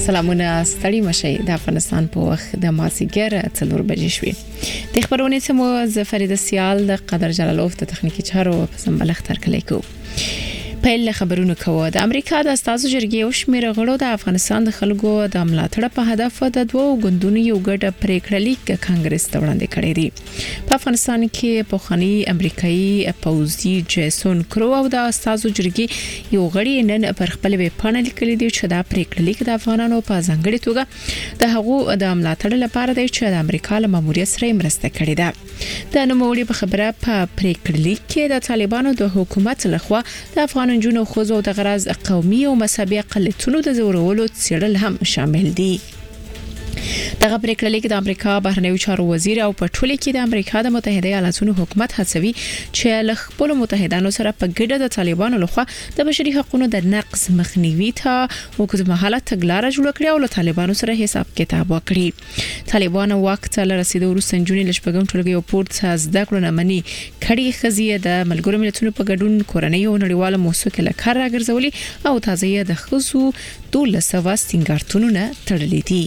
سلامونه ستړي مشي د افغانستان په وخت د مازیګر 4 بجې شوې د خبرونه سمو زفرید سیال د قدر جلالوف د تخنیکی چارو په سمبلغ تر کلیکو په خبرونه کوي د امریکا د استازو جرګې او شمیر غړو د افغانستان د خلکو د ملاتړ په هدف د دوو غوندونو یو ګډ پریکړه لیک کانګرس ته وړاندې کړی دی په افغانستان کې پوخانی امریکایي پوځي جیسون کرو او د استازو جرګې یو غړي نن پر خپل ویب پاڼه لیکلي دي چې دا پریکړه لیک د افغانانو په ځانګړي توګه د هغو د ملاتړ لپاره دی چې د امریکا له ماموریت سره مرسته کړې ده د نوموړي په خبره په پریکړه لیک کې د طالبانو د حکومت لخوا د افغان جنونو خوځو د غرض قومي او مذهبي اقلیتونو د زورولو څېړل هم شامل دي دغه پریکړه لیک د امریکا بهرنیو چارو وزیر او په ټوله کې د امریکا د متحده ایالاتونو حکومت هڅوي چې له خپل متحدانو سره په ګډه د طالبانو لخوا د بشري حقوقو د نقض مخنیوي ته اوږدمهاله تګلارې جوړ کړي او له طالبانو سره حساب کتاب وکړي طالبان وخت له رسیدو وروسته جونې لشپګم ټولګي او پورت زده کړو نه مني کړي خزیه د ملګرو ملتونو په ګډون کورنۍ او نړیواله موسسو له کار راګرځولي او تازه د خزو 1200 سنگارتونونه تړلې دي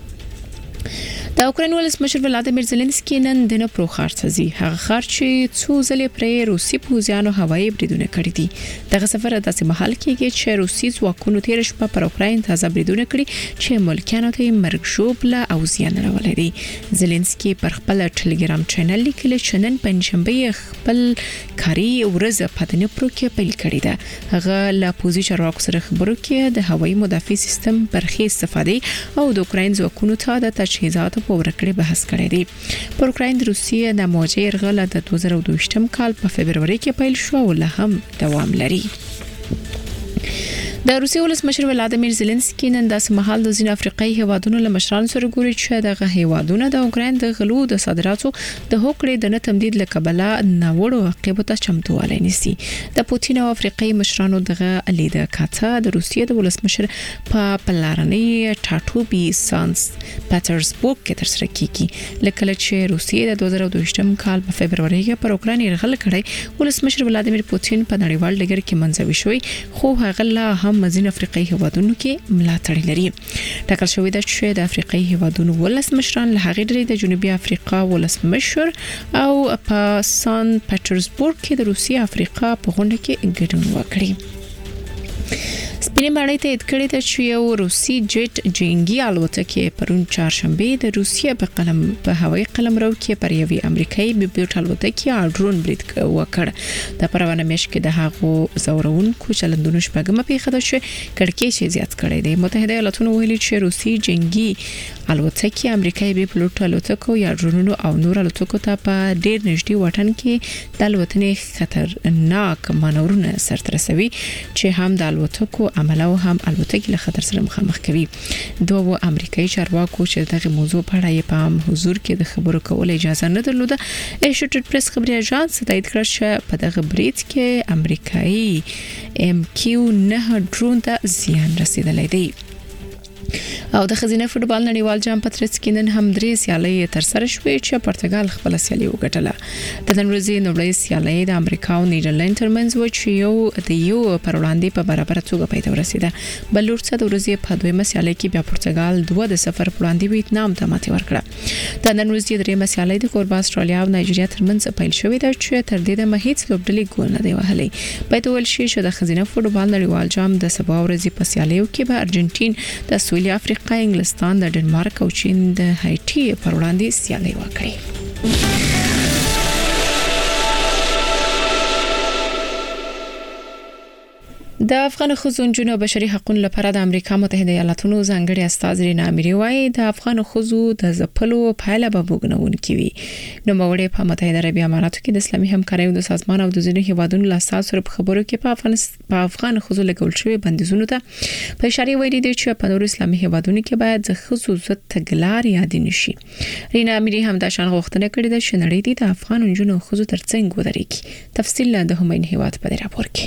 د اوکراین ولسمشر ولادیمیر زيلنسکي نن د نپرو خارڅزي هغه خار چې څو ځلې پر روسي پوځیانو هوایي بریدونه کړې دي دغه سفر د داسې محل کې چې روسي ځواکونو تیر شپه پر اوکراین تازه بریدونه کړي چې ملکانو ته مرګ ژوبله او زیان راولي دي زيلنسکي پر خپل ټلګرام چینل لیکلی چې نن پنځشنبه خپل کاري ورځ په نپرو کې پیل کړې ده هغه لا پوځي چارواکو سره خبرو کې د هوایي مدافع سیستم برخې استفاده او د اوکراین ځواکونو ته د تجهیزاتو په ورکړې بحث کړی دی پر اوکراین د روسیې د موجه يرغل د 2022 کال په فبرवरी کې پیل شو او له هم دوام لري د روسي ولسمشر ولادیمیر زيلنسکي نن د سمحال د ځین افریقایي هیوادونو له مشرانو سره ګوري چې دغه هیوادونه د اوکراین د غلو د صادراتو د هوکړې د نه تمدید لکبله نوړو عقبو ته چمتووالی نیسي د پوتین او افریقایي مشرانو دغه لیده کاته د روسیې د ولسمشر په پلارنۍ ټاټوبي سانس پټرزبورګ کې ترسره کیږي لکه چې روسیې د 2022 کال په فبرवरी کې پر اوکراین يرغل کړی ولسمشر ولادیمیر پوتین په نړیوال ډګر کې منځوي شوی خو هغه لا مزین افریقایي هیوادونو کې ملاتړ لري ټاکل شوې ده چې د افریقایي هیوادونو ولسمشران له هغې ډلې د جنوبي افریقا ولسمشر او په سان پټرزبورګ کې د روسیې افریقا په غونډه کې ګډون وکړي سپینې ماڼۍ ته اټکړې ده چې یو روسي جټ جنگي الوتکه پرون چهارشنبه د روسیې په هوایي قلمرو کې پر یوې امریکایي بیپیوټ الوتکه ډرون برید وکړ د پروانه مېش کې د هغو زورونکو چلندونو شپږمه پیښه ده چې کړکېچ زیات کړی دی متحده ایالاتونو ویلي چې روسي جنگي الوتکه امریکایي بیپیوټ الوتکو یا ډرونونو او نور الوتکو ته په ډېر نږدې وطن کې د الوتنې خطرناک مانورونه سرته رسوي چې هم د الوتکو عمل او هم الوتکې له خطر سره مخامخ کوي دوه امریکایي چارواکو چې دغه موضوع په اړه په عام حضور کې د خبرو کولو اجازه نه درلوده ایسوسییټډ پریس خبري اژانس تایید کړ چې په دغه برید کې امریکایي MQ-9 ډرون ته زیان رسیدلی دی او د خزینه فوتبال نړیوال جام پترس کې نن هم درې سیالۍ تر سره شوې چې پرتګال خپل سیالي وګټله د نن ورځې نوړې سیالۍ د امریکا او نیدرلند ترمنځ و چې یو پر وړاندې په برابر توګه پای ته ورسیده بل ورڅ د ورځې په دویمه سیالۍ کې بیا پرتګال 2-0 پر وړاندې ویتنام ته ماتې ورکړه د نن ورځې درېمه سیالۍ د کوربه استرالیا او نایجیریا ترمنځ پیل شوې ده چې تر دې د هیڅ لوبډلې ګول نه دی وهلی په توګه شي چې د خزینه فوتبال نړیوال جام د سبا ورځې په سیالیو کې به ارجنټین د سویلي افریقا انګلستان د ډنمارک او چین د هایټي پر وړاندې سیالي وکړي د افغان خزونجونو بشري حقوقو لپاره د امریکا متحده ایالاتونو ځانګړي استاذ رینا اميري وايي د افغان خزو د زپلو پایله به وګڼون کیوي نو موږ په متحده عربي اماراتو کې د اسلامي همکارۍ د سازمان او د ځینو هیوادونو له اساس سره خبرو کې په افغان خزو لګول شوی بندیزونو ته په اشاره ویلي دي چې په نور اسلامي هیوادونو کې باید د خزو زت تګلار یاد نشي رینا اميري هم د شان غوښتنه کړې ده چې نړۍ د افغان جنونو خزو ترڅنګ ودرېږي تفصیل د همین هیواد په راپور کې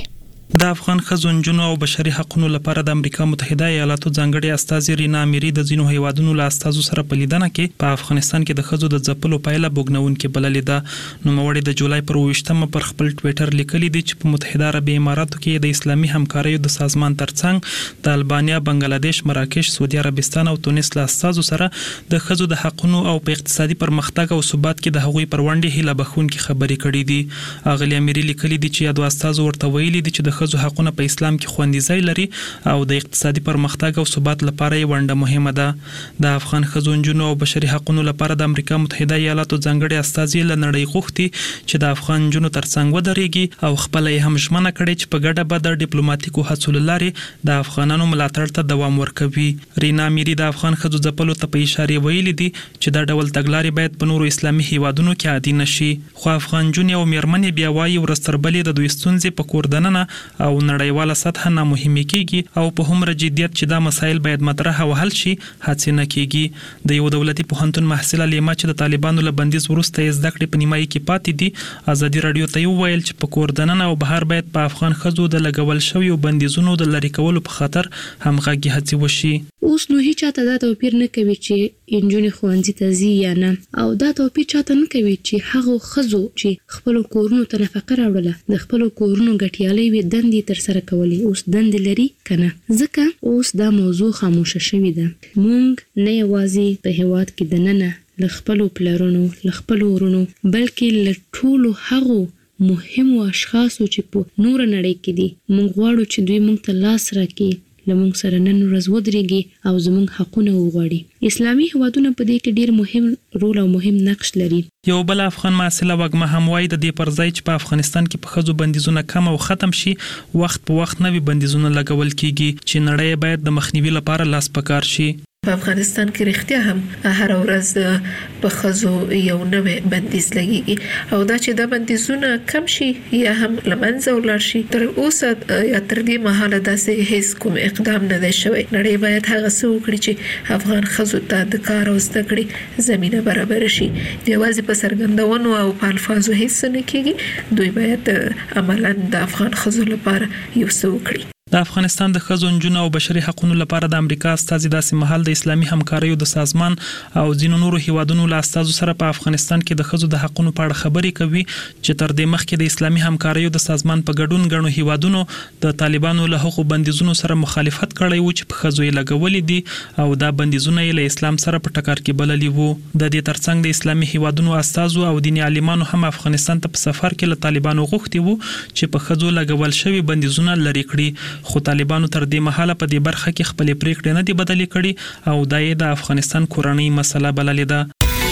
د افغان ښځو نجونو او بشري حقوقو لپاره د امریکا متحده ایالاتو ځانګړي استازي رینا اميري د ځینو هیوادونو له استازو سره په لیدنه کې په افغانستان کې د ښځو د ځپلو پایله بوګنونکې بللې ده. نوموړي د جولای پر 28مه پر خپل ټوئیټر لیکلي دي چې په متحده عربي اماراتو کې د اسلامي همکاریو د سازمان ترڅنګ د البانیا، بنگلاديش، مراکش، سعودي عربستان او تونس له استازو سره د ښځو د حقوقو او په اقتصادي پرمختګ او ثبات کې د هغوی پر وړاندې هیله بخښونکې خبرې کړې دي. اغلی اميري لیکلي دي چې یادو استازو ورته ویلي دي چې د ښځو حقوقونه په اسلام کې خوندي ځای لري او د اقتصادي پرمختګ او ثبات لپاره یې ونډه مهمه ده. د افغان ښځو نجونو او بشري حقوقو لپاره د امریکا متحده ایالاتو ځانګړي استازي له نړۍ غوښتي چې د افغان نجونو ترڅنګ ودرېږي او خپل یې هم ژمنه کړې چې په ګډه به د ډیپلوماټیکو هڅو له لارې د افغانانو ملاتړ ته دوام ورکوي. رینا اميري د افغان ښځو ځپلو ته په اشاره ویلي دي چې دا ډول تګلارې باید په نورو اسلامي هیوادونو کې عادي نشي. خو افغان نجونې او میرمنې بیا وایي ورستربلې د دوی ستونزې په کور دننه او نړیواله سطح نه مهمه کیږي او په همره جديت چې دا مسایل باید مطرح او حل شي هڅه نه کیږي. د یو دولتي پوهنتون محصله لیما چې د طالبانو له بندیز وروسته یې زده کړې په نیمایي کې پاتې دي ازادي رادیو ته ویل چې په کور دننه او بهر باید په افغان ښځو د لګول شویو بندیزونو د لری کولو په خاطر همغږي هڅې وشي. اوس نو هیڅ چاته دا توپیر نه کوي چې انجونې ښوونځي ته ځي یا نه، او دا توپیر چاته نه کوي چې هغه ښځو چې خپل کورونو ته نفقه راوړله د خپل کورونو ګټیالي وي دندې تر سره کولې اوس دندې لري کنه. ځکه اوس دا موضوع خاموشه شوې ده. مونږ نه یوازې په هیواد کې دننه له خپل پلرونو له خپل ورونو بلکې له ټولو هغو مهمو اشخاصو چې په نور نړۍ کې دي مونږ غواړو چې دوی مونږ ته لاس راکړي، لمونږ سره نن ورځ ودرېږي او زمونږ حقونه وغواړي. اسلامي هیوادونه په دې کې ډیر مهم رول او مهم نقش لري. یو بل افغان محصله وګمه هم وایي د دې پر ځای چې په افغانستان کې په ښځو بندیزونه کم او ختم شي وخت په وخت نوي بندیزونه لګول کیږي چې نړۍ باید د مخنیوي لپاره لاس پکار شي. په افغانستان کې رښتیا هم هر ورځ په ښځو یو نوې بندیز لګیږي او دا چې دا بندیزونه کم شي یا هم لمنځه ولاړ شي تر اوسه یا تر دې مهاله داسې هیڅ کوم اقدام نه دی شوی. نړۍ باید هغه څه وکړي چې افغان ښځو ته د کار او زده کړې زمينه برابر شي. یوازې په څرګندونو او په الفاظو هیڅ نه کیږي، دوی باید عملاً د افغان ښځو لپاره یو څه وکړي. د افغانستان د ښځو نجونو او بشري حقوقو لپاره د امریکا استازي داسې مهال د اسلامي همکاریو د سازمان او ځینو نورو هیوادونو له استازو سره په افغانستان کې د ښځو د حقوقو په اړه خبرې کوي چې تر دې مخکې د اسلامي همکاریو د سازمان په ګډون غنو هیوادونو د طالبانو له حقوقو بندیزونو سره مخالفت کړی و چې په ښځو یې لګولې دي او دا بندیزونه یې له اسلام سره په ټکر کې بللي وو. د دې ترڅنګ د اسلامي هیوادونو استازو او دیني عالمانو هم افغانستان ته په سفر کې له طالبانو غوښتي وو چې په ښځو لګول شوی بندیزونه لري کړي، خو طالبانو تر دې مهاله په دې برخه کې خپل پریکړې نه دي بدلې کړي او دا یې د افغانستان کورنۍ مسله بللې ده.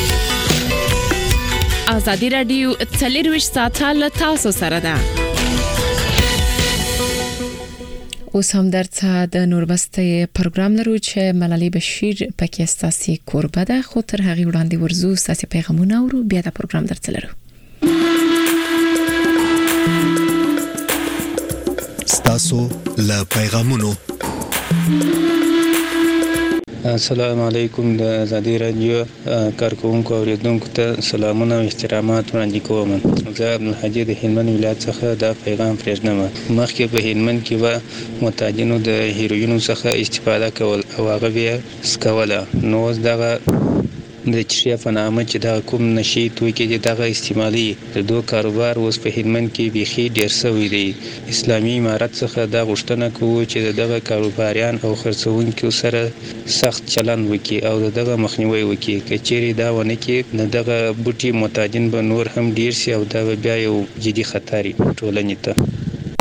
ازادي رادیو 24 ساعته له تاسو سره ده. اوس هم درته د نوربسته پروګرام لرو چې ملالۍ بشیر پکې ستاسي کوربه ده، خو تر هغه وړاندې ورزو ستاسي پیغامونه اورو بیا د پروګرام درته لرو. تاسو له پیغامونو. السلام علیکم. د ازادي رادیو کارکونکو او اوریدونکو ته سلامونه او احترامات وړاندې کوم. زه عبدالحجي د هلمند ولایت څخه دا پیغام پرېږدم. مخکې په هلمند کې به معتادینو د هیروینو څخه استفاده کول او هغه بیا سکوله، نو اوس دغه د چشیا په نامه چې دا کوم نشي توکي چې دغه استعمالي د دوه کاروبار اوس په هلمند کې بيخي ډیر شوی دی. اسلامي امارت څخه دا غوښتنه کوي چې دغه کاروباریان او خرڅونکو سره سخت چلند وکړي او دغه مخنیوي وکړي. کچېری دا ونه کې دغه بوټي معتادین به نور هم ډیر شي او دا بیا یو جدي خطر ټولنې ته.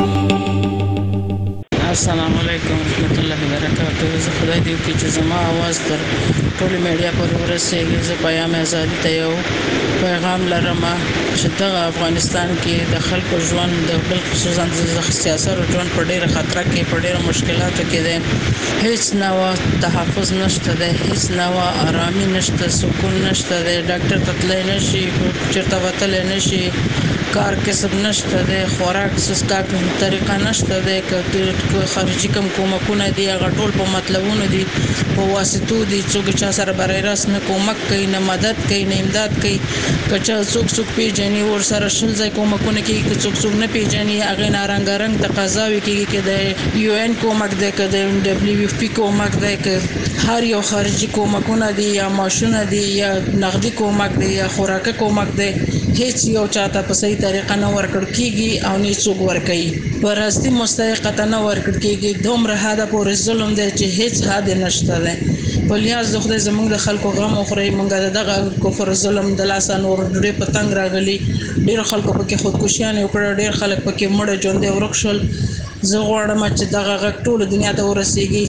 السلام علیکم ورحمت الله وبرکاته. زه خدای دې وکړي چې زما आवाज تر ټول میډیا پر ورسېږي. زه پیغام آزادي ته یو پیغام لرم چې دغه افغانستان کې د خلکو ژوند د بل خصوصا د سیاسي ژوند په ډېر خطر کې په ډېر مشکلاتو کې دي. هیڅ نوع تحفظ نشته ده، هیڅ نوع آرامي نشته، سکون نشته ده. ډاکټر ته تللی نشي، چېرته وتلی نشي، کار کسب نشته د خوراک سسکا په طریقه نشته د خارجي کومکونه دي هغه ټول په مطلبونو دي په واسطو دي څوک چا سره برای راست نه کومک کوي نه مدد کوي نه امداد کوي کچا څوک پیژني ور سره شل ځای کومکونه کوي څوک نه پیژني هغه نارنګ تقاضاوي کوي کې د یو ان کومک ده کې د دبليو اف پی کومک ده کې هر یو خارجي کومکونه دي یا ماشونه دي یا نقدي کومک دي یا خوراکه کومک ده هیڅ یو چاته په صحیح طریقه نه ورکړ کیږي او نه څوک ورکړي ورستي مستحقه نه ورکړ کیږي دومره هدا پورې ظلم دی چې هیڅ هدا نشته ده په لیاز د خدای زموږ د خلکو غم او خوري مونږ دغه کفر ظلم د لاسه نور ډېر پتنګ راغلي ډېر خلکو پکې خودکشیان وکړه ډېر خلک پکې مړ ژوند ورکشل زه غواړم چې دغه غږ ټول دنیا ته ورسیږي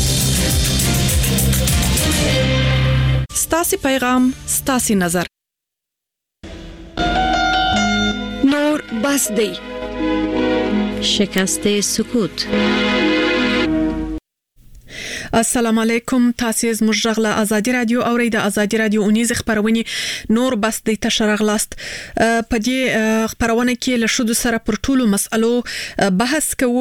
ستاسي پیغام ستاسي نظر نور بس دی شکست سکوت السلام علیکم تاسو زموږ غلا ازادي رادیو اورید ازادي رادیو اونیز خبرونه نور بس د تشرغلاست په دې خبرونه کې له شودو سره پر ټولو مسالو بحث کوو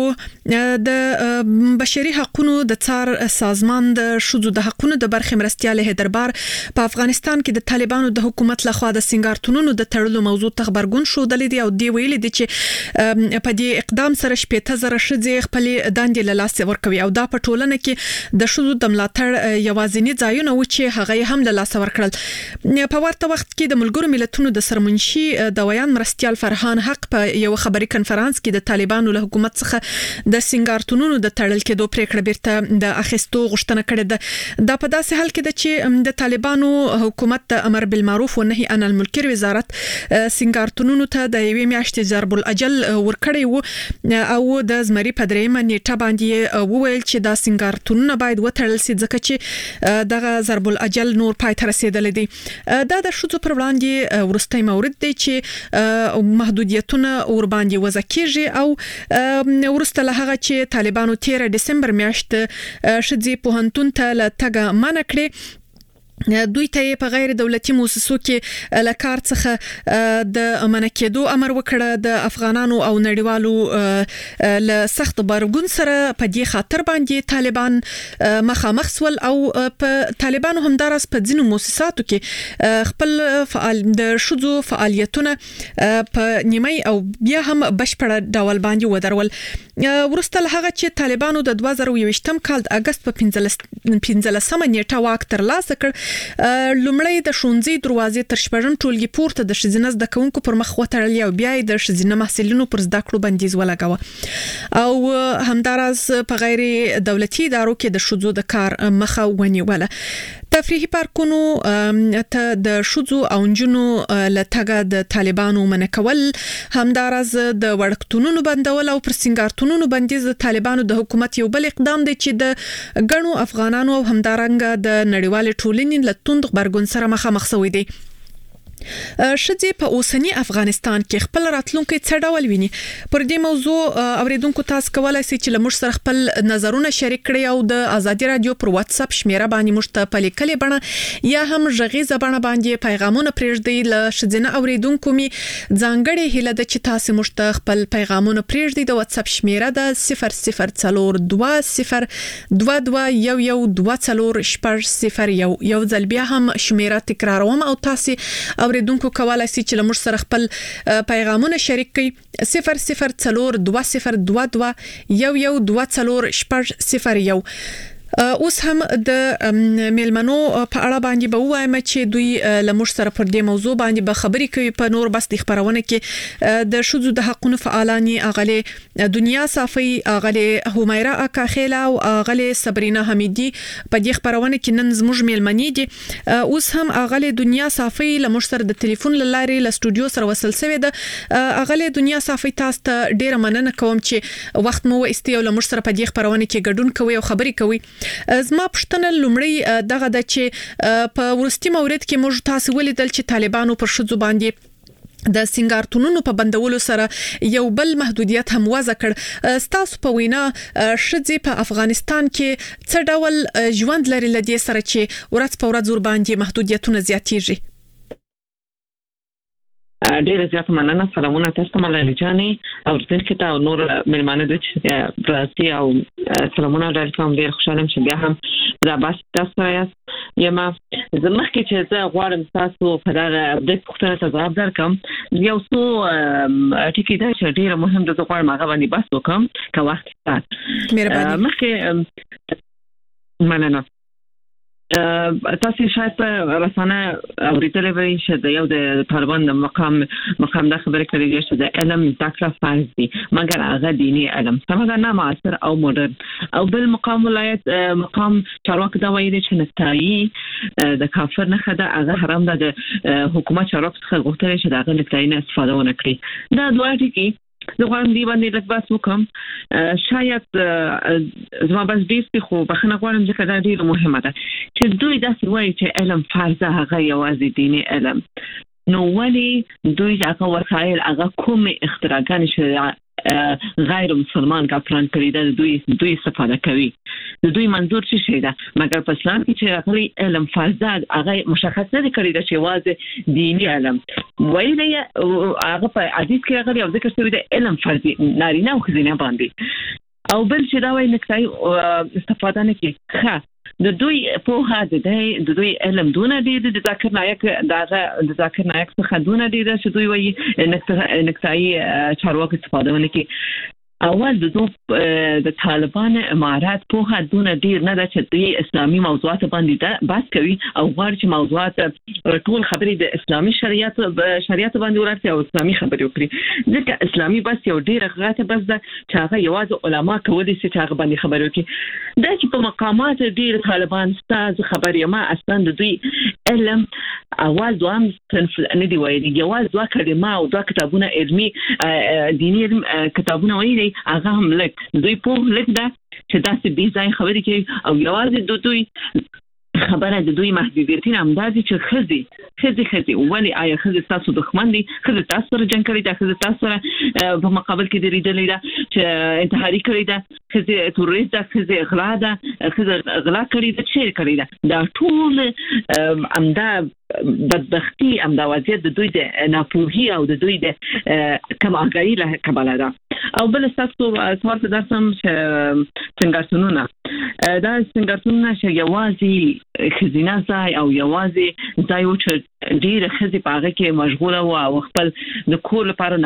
د بشري حقوقو د څار سازمان د شودو د حقوقو د برخې مرستياله دربار په افغانستان کې د طالبانو د حکومت لخوا د سنگارتونونو د تړلو موضوع تخبرګون شو د لیدي او دی ویل دي چې په دې اقدام سره 18000 شذې خپل داندې له لاس ورکوي او دا په ټولنه کې د شذو د ملاتړ یوازینی ځایونه و چې هغه هم له لاس ورکړل په ورته وخت کې د ملګرو ملتونو د سرمنشي د ویان مرستيال فرحان حق په یو خبري کنفرانس کې د طالبانو له حکومت څخه د سنگارتونونو د تړل کېدو پریکړه بیرته د اخیستو غوښتنه کړې ده دا په داسې حال کې ده چې د طالبانو حکومت د امر بالمعروف او نهي عن المنکر وزارت سنگارتونونو ته د یوې میاشتې ضرب الاجل ورکړی وو او د زمري په دریمه نیټه باندې وویل چې دا سنگارتونونه باید وتړل شي ځکه چې دغه ضرب الاجل نور پای ته رسیدل دي دا د شذو پر وړاندې ورستۍ مورد دی چې محدودیتونه ور باندې وضع کیږي او ورسته له هغه چې طالبانو 13 دسمبر میاشت شذې پوهنتون ته لټګه منع کړې دوی ته په غیر دولتي مؤسسو کې لکار څخه د منکېدو امر وکړه د افغانانو او نړیوالو له سخت برګون سره په دې خاطر باندې طالبان مخامخ سول او په طالبانو هم درس په ځینو مؤسساتو کې خپل فعال د شذو فعالیتونه په نیمه او بیا هم بشپړ ډول باندې ودرول ورسته له هغه چې طالبانو د 2021م کال د اگست په 15مه نیټه واک ترلاسه کړ لومړی د شونځي دروازې تر شپږم ټولګي پورته د شزینه زده کوونکو پر مخ وتړل او بیا د شزینه محصلینو پر زده کړو بندیز ولګاوه او همدارس په غیر دولتي ادارو کې د شذو د کار مخه ونیوله تفریحي پارکونو ته د شذو او نجونو لټګه د طالبانو منکول همدارس د وړکتونونو بندول او پر سنگارتونونو بندیز د طالبانو د حکومت یو بل اقدام دی چې د غنو افغانانو او همدارنګ د نړیوال ټولنې لتوند خبرګون سره مخامخ شوی دی شذې په اوسنی افغانستان کې خپل راتلونکي څه ډول ویني پر دې موضوع اوریدونکو تاسو کولای شئ چې لمر سره خپل نظرونه شریک کړئ او د ازادي رادیو پر واتس اپ شمیره باندې مشته په لیکلې بڼه یا هم ژغیزه بڼه باندې پیغامونه پرېږدئ ل شذنه اوریدونکو می ځانګړي هله د چې تاسو مشته خپل پیغامونه پرېږدئ د واتس اپ شمیره د 0020221124 یو ځل بیا هم شمیره تکراروم او تاسو اوریدونکو کولای شي چې لمر سره خپل پیغامونه شریک کړئ 0020221124 اوس هم د میلمنو په اړه باندې به وایم چې دوی لمر سره پر دې موضوع باندې به خبرې کوي په نور بس د خبرونه کې د شذو د حقوقو فعالانی اغله دنیا صافي اغله همیرا اکاخیلا او اغله صبرینا حمیدی په دې خبرونه کې نن زموږ میلمنې دي اوس هم اغله دنیا صافي لمر سره د ټلیفون لارې له سټوډیو سره وصل شوی ده اغله دنیا صافي تاسو ته ډیره مننه کوم چې وخت مو استیو لمر سره په دې خبرونه کې ګډون کوي او خبرې کوي زما پښتنه لومړی دغه د چې په ورستي مورید کې موږ تاسو ولیدل چې طالبانو پر شذو باندې د سنگارتونونو په بندولو سره یو بل محدودیت هم وضع کړ ستاسو په وینا شذې په افغانستان کې څه ډول ژوند لري لدې سره چې ورځ په ورځ ور باندې محدودیتونه زیاتېږي ډېر زیات مننه. سلامونه تاسو ته ملالۍ جانې او دین کې تا نور ملمانه د براسي او سلامونه درکوم. ډېر خوشاله چې بیا هم دا بس تاسو یما زموږ کې چې زه غواړم تاسو په دغه اپډیټ پوښتنه ته ځواب درکم. یو څو ټکي دا چې ډېر مهم دي چې غواړم هغه باندې بحث وکم که وخت شته. مهرباني. مخکې مننه. تاسو شاید په رسانه اوریدلې وي چې د یو د طالبان د مقام دا خبره کړې ده چې د علم تکړه فرض دي مګر هغه دینی علم څنګه نه معاصر او مدرن او بل مقام ولایت مقام چارواکي دا وایي چې نتایي د کافر نه خده هغه حرام ده. د حکومت چارواکي څخه غوښتل چې دغه نتایي نه استفاده ونه کړي. دا دوه ټکي زه غواړم دی باندې لږ بحث وکم. شاید زما بس ډېر خو بخښنه غواړم ځکه دا ډېره مهمه ده چې دوی داسې وایي چې علم فرض ده هغه یوازې دیني علم. نو ولې دوی هغه وسایل هغه کوم اختراعات چې غیر مسلمان کافران کړی ده دوی استفاده کوي. د دوی منظور څه شي ده مګر په اسلام کې چې هغه علم فرض ده هغه مشخص نه کړی ده چې واځي دینی علم وایي هغه په حدیث کې هغه یو ذکر شوی ده علم فرض نارینه او ښځینه باندې او بل چې دا وایي نکتای استفاده نه کوي. د دوی په هغه د دوی علم دونه دي د ذکر نایک څخه دونه دي چې دوی وایي نکتای چارواکي استفاده ونه کوي. اول د طالبان امارات په هغه دونه ډیر نه ده چې دوی اسلامي موضوعات باندې بحث کوي او غواړي چې موضوعات ټول خبرې د اسلامي شریعت باندې ورته او اسلامي خبرې وکړي. ځکه اسلامي بس یو ډیر غلطه بس ده چې هغه یوازې علما کولی شي چې هغه باندې خبرې وکړي. دا چې په مقامات ډیر طالبان ستاسو خبرې ما اصلا د دوی علم اول دوام صنف نه دی وایي یوازې دوه کلمه او دوه کتابونه علمي دینی کتابونه وایي هغه هم لک دوی په لک ده چې تاسو به ځای خبرې کوي او یوازې دوی خبره د دوی محدودیتونه همداسې چې خزي ولی آیا خزي تاسو دښمن دي خزي تاسو سره جنگ کړی دا خزي تاسو سره په مقابل کې درېدلې ده چې انتحاري کړی ده خزي تروریست ده خزي غلا ده خزي غلا کړی ده چې کړی ده دا ټول امدا بدبختی امدا وضعیت د دوی د ناپوهي او د دوی د کم آگاهی له کباله ده او بل تاسو سوال ته درسم څنګه دا څنګه چې یوازې خزینه ځای او یوازې ځای و چې ډېر خزي پاغه کې مشغوله او خپل د کور لپاره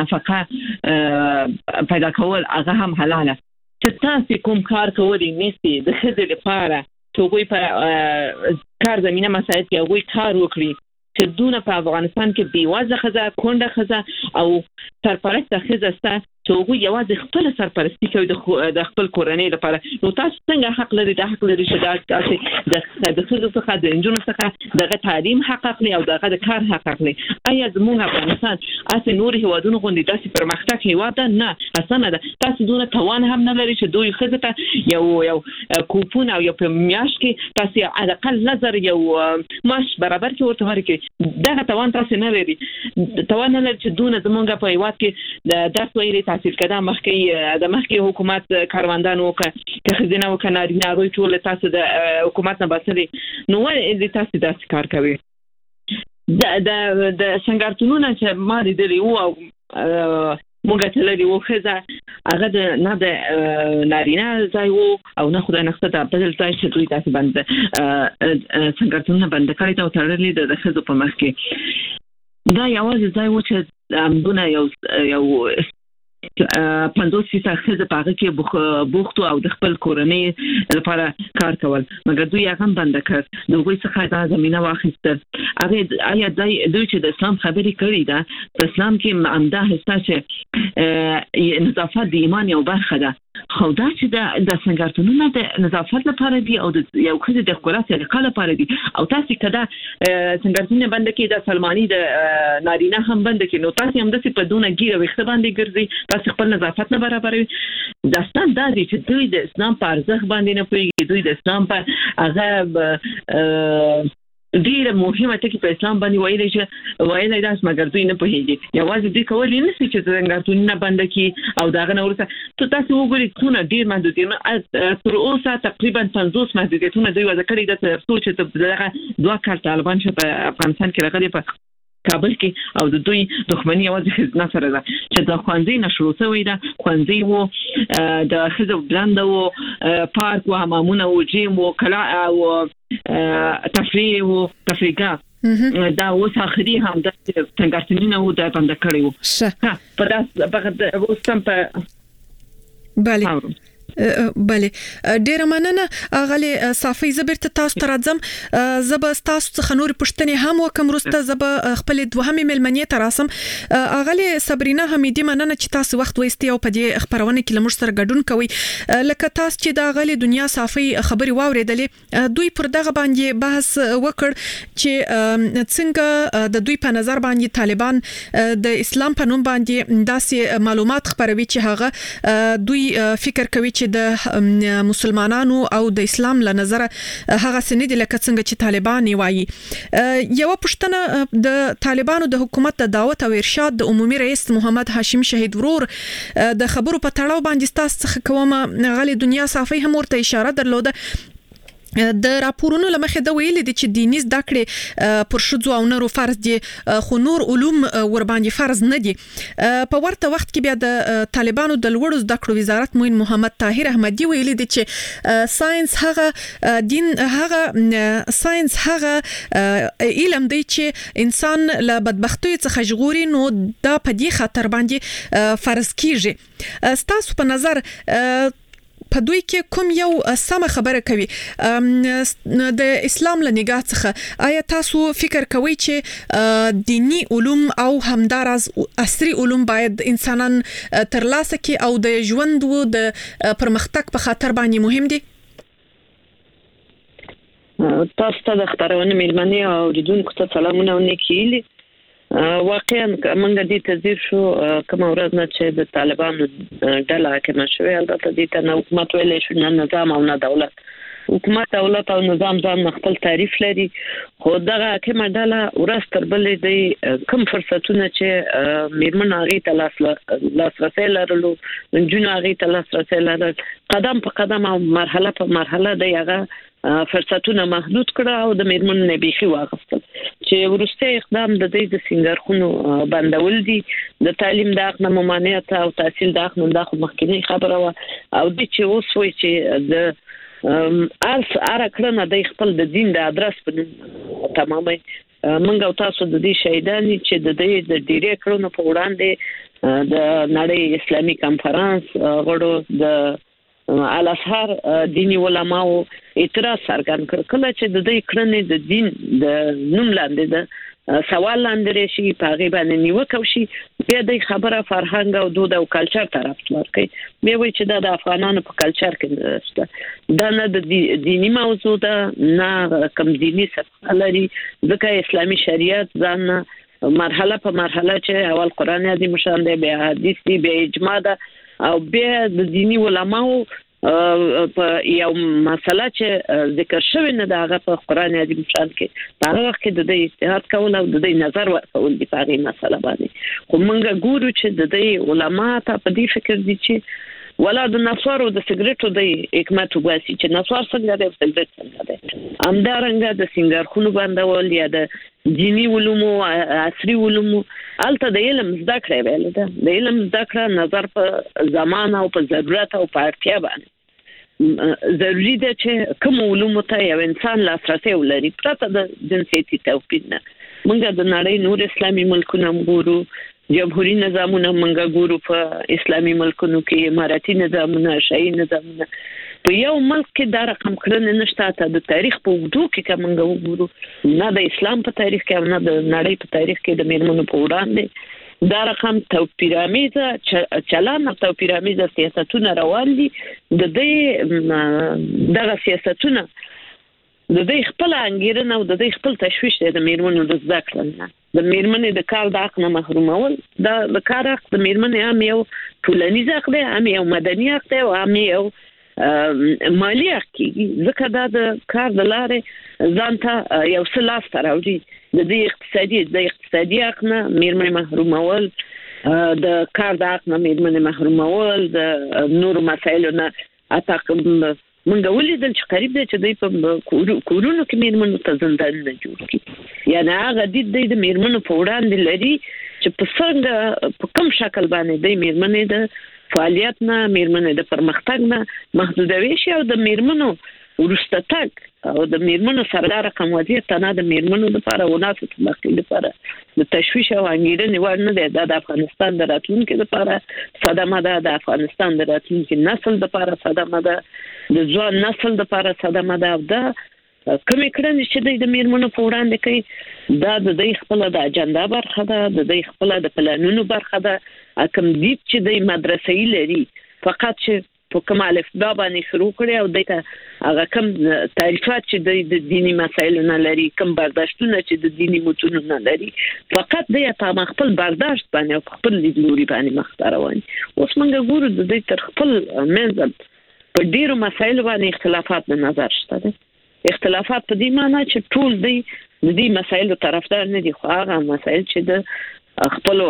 نفقه پیدا کول هغه هم حلاله چې تاسو کوم کار کولی نسی د خزي لپاره توګوي په کار زمينه مساعد کې هغه کار وکړي چې دونه په افغانستان کې بیوازه خزه کونډه خزه او سرپرست خزه ستا توګو یوازې خپل سرپرستی کوي د خپل کورنۍ لپاره. نو تاسو څنګه حق لري چې تاسو د خزو څخه د انجونو څخه دغه تعلیم حق اخلي او دغه د کار حق اخلي؟ آیا زموږ افغانستان اسې نور هیوادونو غوندي داسې پرمختګ هیواد ده؟ نه اسانه ده. تاسو دونه توان هم نه لري چې دوی خزه ته یو کوپون او یو په میاش کې تاسو على الاقل نظر یو ماش برابر کې ورته ورکړي. دغه توان تاسو نه لري. توان نه لري چې دونه زموږ په هیواد کې د درس ویلي تحصیل کده مخکې حکومت کاروندانو که خزینه او کنارینه غوي ټول تاسو د حکومت نه باسي. نو ولې تاسو داسې کار کوي؟ د څنګهتونونه چې ما لیدلی او موږ ته لري وخزه هغه نه د نارینه ځای او نه خدای نخته د بدل ځای چې دوی تاسو باندې څنګهتونه باندې کړی ته ترلې د خزو په مخ کې دا یوازې ځای و چې امدونه یو 50% خزه پاغه کې بوختو او د خپل کورنۍ لپاره کار کول مګر دوی هغه بند کړ. دوی څخه دا زمينه واخیستل. آیا دوی چې د اسلام خبرې کړې ده په اسلام کې امدا حصہ چې نظافت د ایمان یو برخه ده خو دا چې د څنګهتونونه د نظافت لپاره دي او د یو خزه د ښکلا طریقه لپاره دي او تاسو کدا څنګهتونه بند کې د سلمانی د نارینه هم بند کې نو تاسو هم د په دونه ګیره وخت باندې ګرځي تاسو خپل نظافت نه برابروي. داستان دا دی چې دوی د اسلام په ارزښت باندې نه پوهیږي. دوی د اسلام په هغه ډیره مهمه ټکی په اسلام باندې وایي دا مګر دوی نه پوهیږي. یوازې دوی کولای نشي چې څنګهتونه بند کې او داغه نورته تاسو وګورئ څونه ډیر محدودیتونه تر اوسه تقریبا 50 محدودیتونه دوی وځ کړی د څه چې دغه دوه کال طالبان چې په افغانستان کې راغلي په کابل کې او د دوی دښمنی یوازې فتنه سره ده چې د خوانزي نشروع شوی ده خوانزي وو د خزو بلند وو پارک و حمامونه و جیم و کلا او تفریح و تفریحګاه دا اوس اخري هم د څنګه و د بند کړیو په داس په اوسم په بله ډیره مننه اغلی صافي زبرت تاسو ته راځم زب تاسو څخه نور پښتنې هم وکم رسته زب خپل دوهمې ملمنې ته راسم اغلی صبرینا حمیدی مننه چې تاسو وخت وایستي او په دې خبرونه کې لمر سره ګډون کوي لکه تاسو چې د اغلی دنیا صافي خبري واوریدلې دوی پر دغه باندې بحث وکړ چې څنګه د دوی په نظر باندې طالبان د اسلام په نوم باندې داسې معلومات خبروي چې هغه دوی فکر کوي د مسلمانانو او د اسلام له نظر هغه سندې لکه څنګه چې طالبان وایي یو پښتنه د طالبانو د حکومت د دعوت او ارشاد د عمومي رئیس محمد هاشم شهید ورور د خبرو په تړاو باندې تاسو څخه کومه غلي دنیا صافي هم ورته اشاره درلوده د راپورونو لمخه د ویل دي چې دیني زده کړې پر شذو او نورو فرض دي خو نور علوم ور باندې فرض نه دي په ورته وخت کې بیا د طالبانو د لوړو زده کړو وزارت موین محمد طاهر احمدی ویل دي چې ساينس هغه دین هغه ساينس هغه علم دی چې انسان له بدبختۍ څخه ژغوري نو دا په دې خاطر باندې فرض کیږي ستاسو په نظر په دوی کې کوم یو سم خبره کوي د اسلام له نگاه څخه آیا تاسو فکر کوئ چې دینی علوم او همدارز عصري علوم باید انسانان ترلاسه کړي او د ژوند او د پرمختګ په خاطر باندې مهم دي تاسو ته د خبرونه ملمنې او ریډونکو ته سلامونه ونکړي واقعا موږ دې تذیر شو کوم ورځ نه چې د طالبانو ډله حاکمه شوې البته دې ته حکومت ویلې شو نه نظام او نه دولت حکومت دولت او نظام ځان خپل تعریف لري خو دغه حاکمه ډله ورځ تر بلې د کوم فرصتونه چې میرمن هغه ته لاسرسي لرلو جون هغه ته لاسرسي لرل قدم په قدم او مرحله په مرحله د هغه فرصتونه محدود کړه او د میرمن نبیخي واغستل چې ورسته اقدام د دې د سنگارخونو بندول دي د تعلیم د حق ممانعت او تحصیل د حق د مخکنی خبره او د چې اوس وایي چې د ار کړنه د خپل د دین د ادرس په تمامه منګ او تاسو د دې شهیدانی چې د دې د ډیره کړنو په وړاندې د نړۍ اسلامي کانفرنس غړو د الازهر دینی علماو اعتراض څرګند کړ کله چې د دې کړنې د دین د نوم لاندې د سوال لاندې شي په غیبه نیوکه شي بیا د خبره فرهنګ او دود او کلچر طرف ورکړي به وي چې د افغانانو په کلچر کې شته دا نه د دینی موضوع ده نه کوم دینی څه لري ځکه اسلامي شریعت ځان مرحله په مرحله چې اول قران عظیم شان دی بیا حدیث دی بیا اجماع ده او بیا د دینی علماو په یو مسله چې ذکر شوی نه دا هغه په قران عظیم شان کې هغه وخت کې د اجتهاد کول او د نظر ورکول دی په هغه مسله باندې خو موږ ګورو چې د علما ته په دې فکر دي چې ولا د نصارو د سیګریټو د حکمت وباسي چې نصار څنګه د سیګریټ څنګه ده همدارنګه د سنگارخونو بندول یا د دینی علوم او عصري علوم الته د علم زده کړې ویل ده د علم زده کړه نظر په زمانه او په ضرورت او په اړتیا باندې ضروری ده چې کوم علوم ته یو انسان لاسرسي ولري پرته د جنسيتي توپیر نه موږ د نړۍ نور اسلامي ملکونه ګورو جمهوریت نظامونه موږ ګورو په اسلامي ملکونو کې اماراتي نظامونه شاهي نظامونه په یو ملک کې دا رقم کړنه نشته ته د تاریخ په وګړو کې کوم وګورو نه د اسلام په تاریخ کې نه د نړۍ په تاریخ کې د میرمنو په وړاندې دا رقم توپیرامیزه چلان او توپیرامیزه سیاستونه روان دي د دې دغه سیاستونه د دې خپل انګیرنه او د دې خپل تشویش د میرمنو د ذکر نه د میرمنې د کار د حق نه محرومول د کار حق د میرمنې هم یو ټولنیز حق دی هم یو مدني حق دی او هم یو مالی حق کیږي ځکه دا د کار د لارې ځان ته یو څه لاس ته راوړي د دې اقتصادي حق نه میرمنې محرومول د کار د حق نه میرمنې محرومول د نورو مسایلو نه اته مونږ ولیدل چې قریب دی چې دوی په کورونو کې میرمنو ته زندانونه جوړ کړي یعنی هغه د میرمنو په وړاندې لري چې په څنګه په کوم شکل باندې د میرمنې د فعالیت نه میرمنې د پرمختګ نه محدودوي شي او د میرمنو ورسته تک او د میرمنو سردار رقم وضعیت نه د میرمنو لپاره وناسو تلقي لپاره د تشویش او انګیرنې ور نه دی د افغانستان د راتلونکو لپاره صدمه ده د افغانستان د راتلونکو نسل لپاره صدمه ده د ځوان نسل لپاره صدمه ده دا کومې کړنې چې د میرمنو په وړاندې کوي دا د دوی خپل د اجنډا برخه ده د دوی خپل د پلانونو برخه ده کوم دې چې د مدرسې لري فقط چې په کوم الفبا باندې شروع کړي او دغه هغه کوم تعریفات چې د دینی مسایلو نه لري کوم برداشتونه چې د دینی متونو نه لري فقط د په خپل برداشت باندې او خپل لیدلوري باندې مختاروي اوس موږ ګورو د دې تر خپل منځ په ډیرو مسایلو باندې اختلافات د نظر شته ده اختلافات په دې معنی چې ټول د دې مسایلو طرفدار نه دي خو هغه مسایل چې د خپل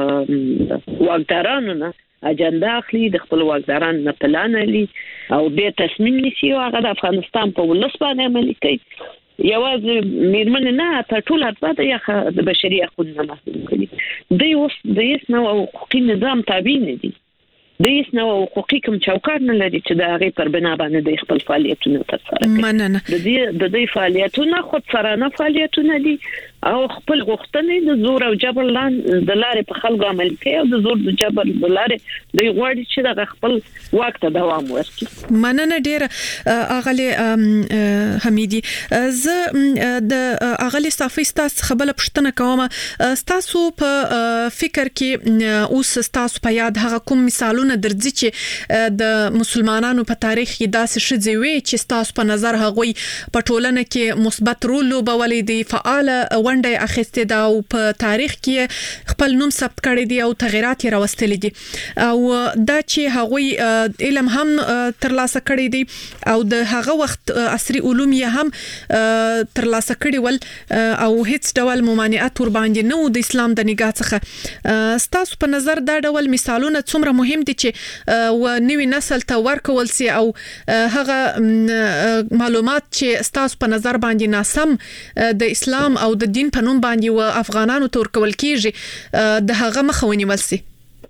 واکدارانو نه اجنډا اخلي د خپل واکدارانو نه پلان لري او به تصمیم نیسي او هغه د افغانستان په ولس باندې عملي کوي یوازې میرمن نه ته ټول اړتیا ده د بشري حقوقو محدود کړي دوی اوس د هیڅ نوع حقوقي نظام تابع نه دي د هیڅ نوع حقوقي کوم چوکاټ نه لري چې د هغه پر بنا باندې د خپل فعالیتونو ترسره کوي د دې فعالیتونو خود سرانه فعالیتونه دي او خپل غوښتنې د زور او جبر لاندې د لارې په خلکو عمل کوي او د زور د جبر د لارې د غوړي چې د خپل وخت دوام ورکړي مننه ډېر اغلی حمیدي زه د اغلی صافي تاسو خبره پښتنه کوم تاسو په فکر کې اوس تاسو په یاد هغه کوم مثالونه درځي چې د مسلمانانو په تاریخ کې داسې شې وي چې تاسو په نظر هغوی په ټولنه کې مثبت رول لوبولې دي فعال ونډه اخیسته دا او په تاریخ کې خپل نوم ثبت کړی دی او تغیرات یې راوستل دي او دا چې هغوی علم هم ترلاسه کړی دی او د هغه وخت عصري علوم یې هم ترلاسه کړی ول او هیڅ ډول ممانعت ور باندې نه د اسلام د نگاه څخه تاسو په نظر دا ډول مثالونه څومره مهم دي چې و نوې نسل ته ورکول سي او هغه معلومات چې تاسو په نظر باندې ناسم د اسلام او د دین په نوم باندې و افغانانو تور کول کیږي د هغه مخه ونیول سي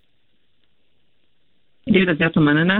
ډیره زیاته مننه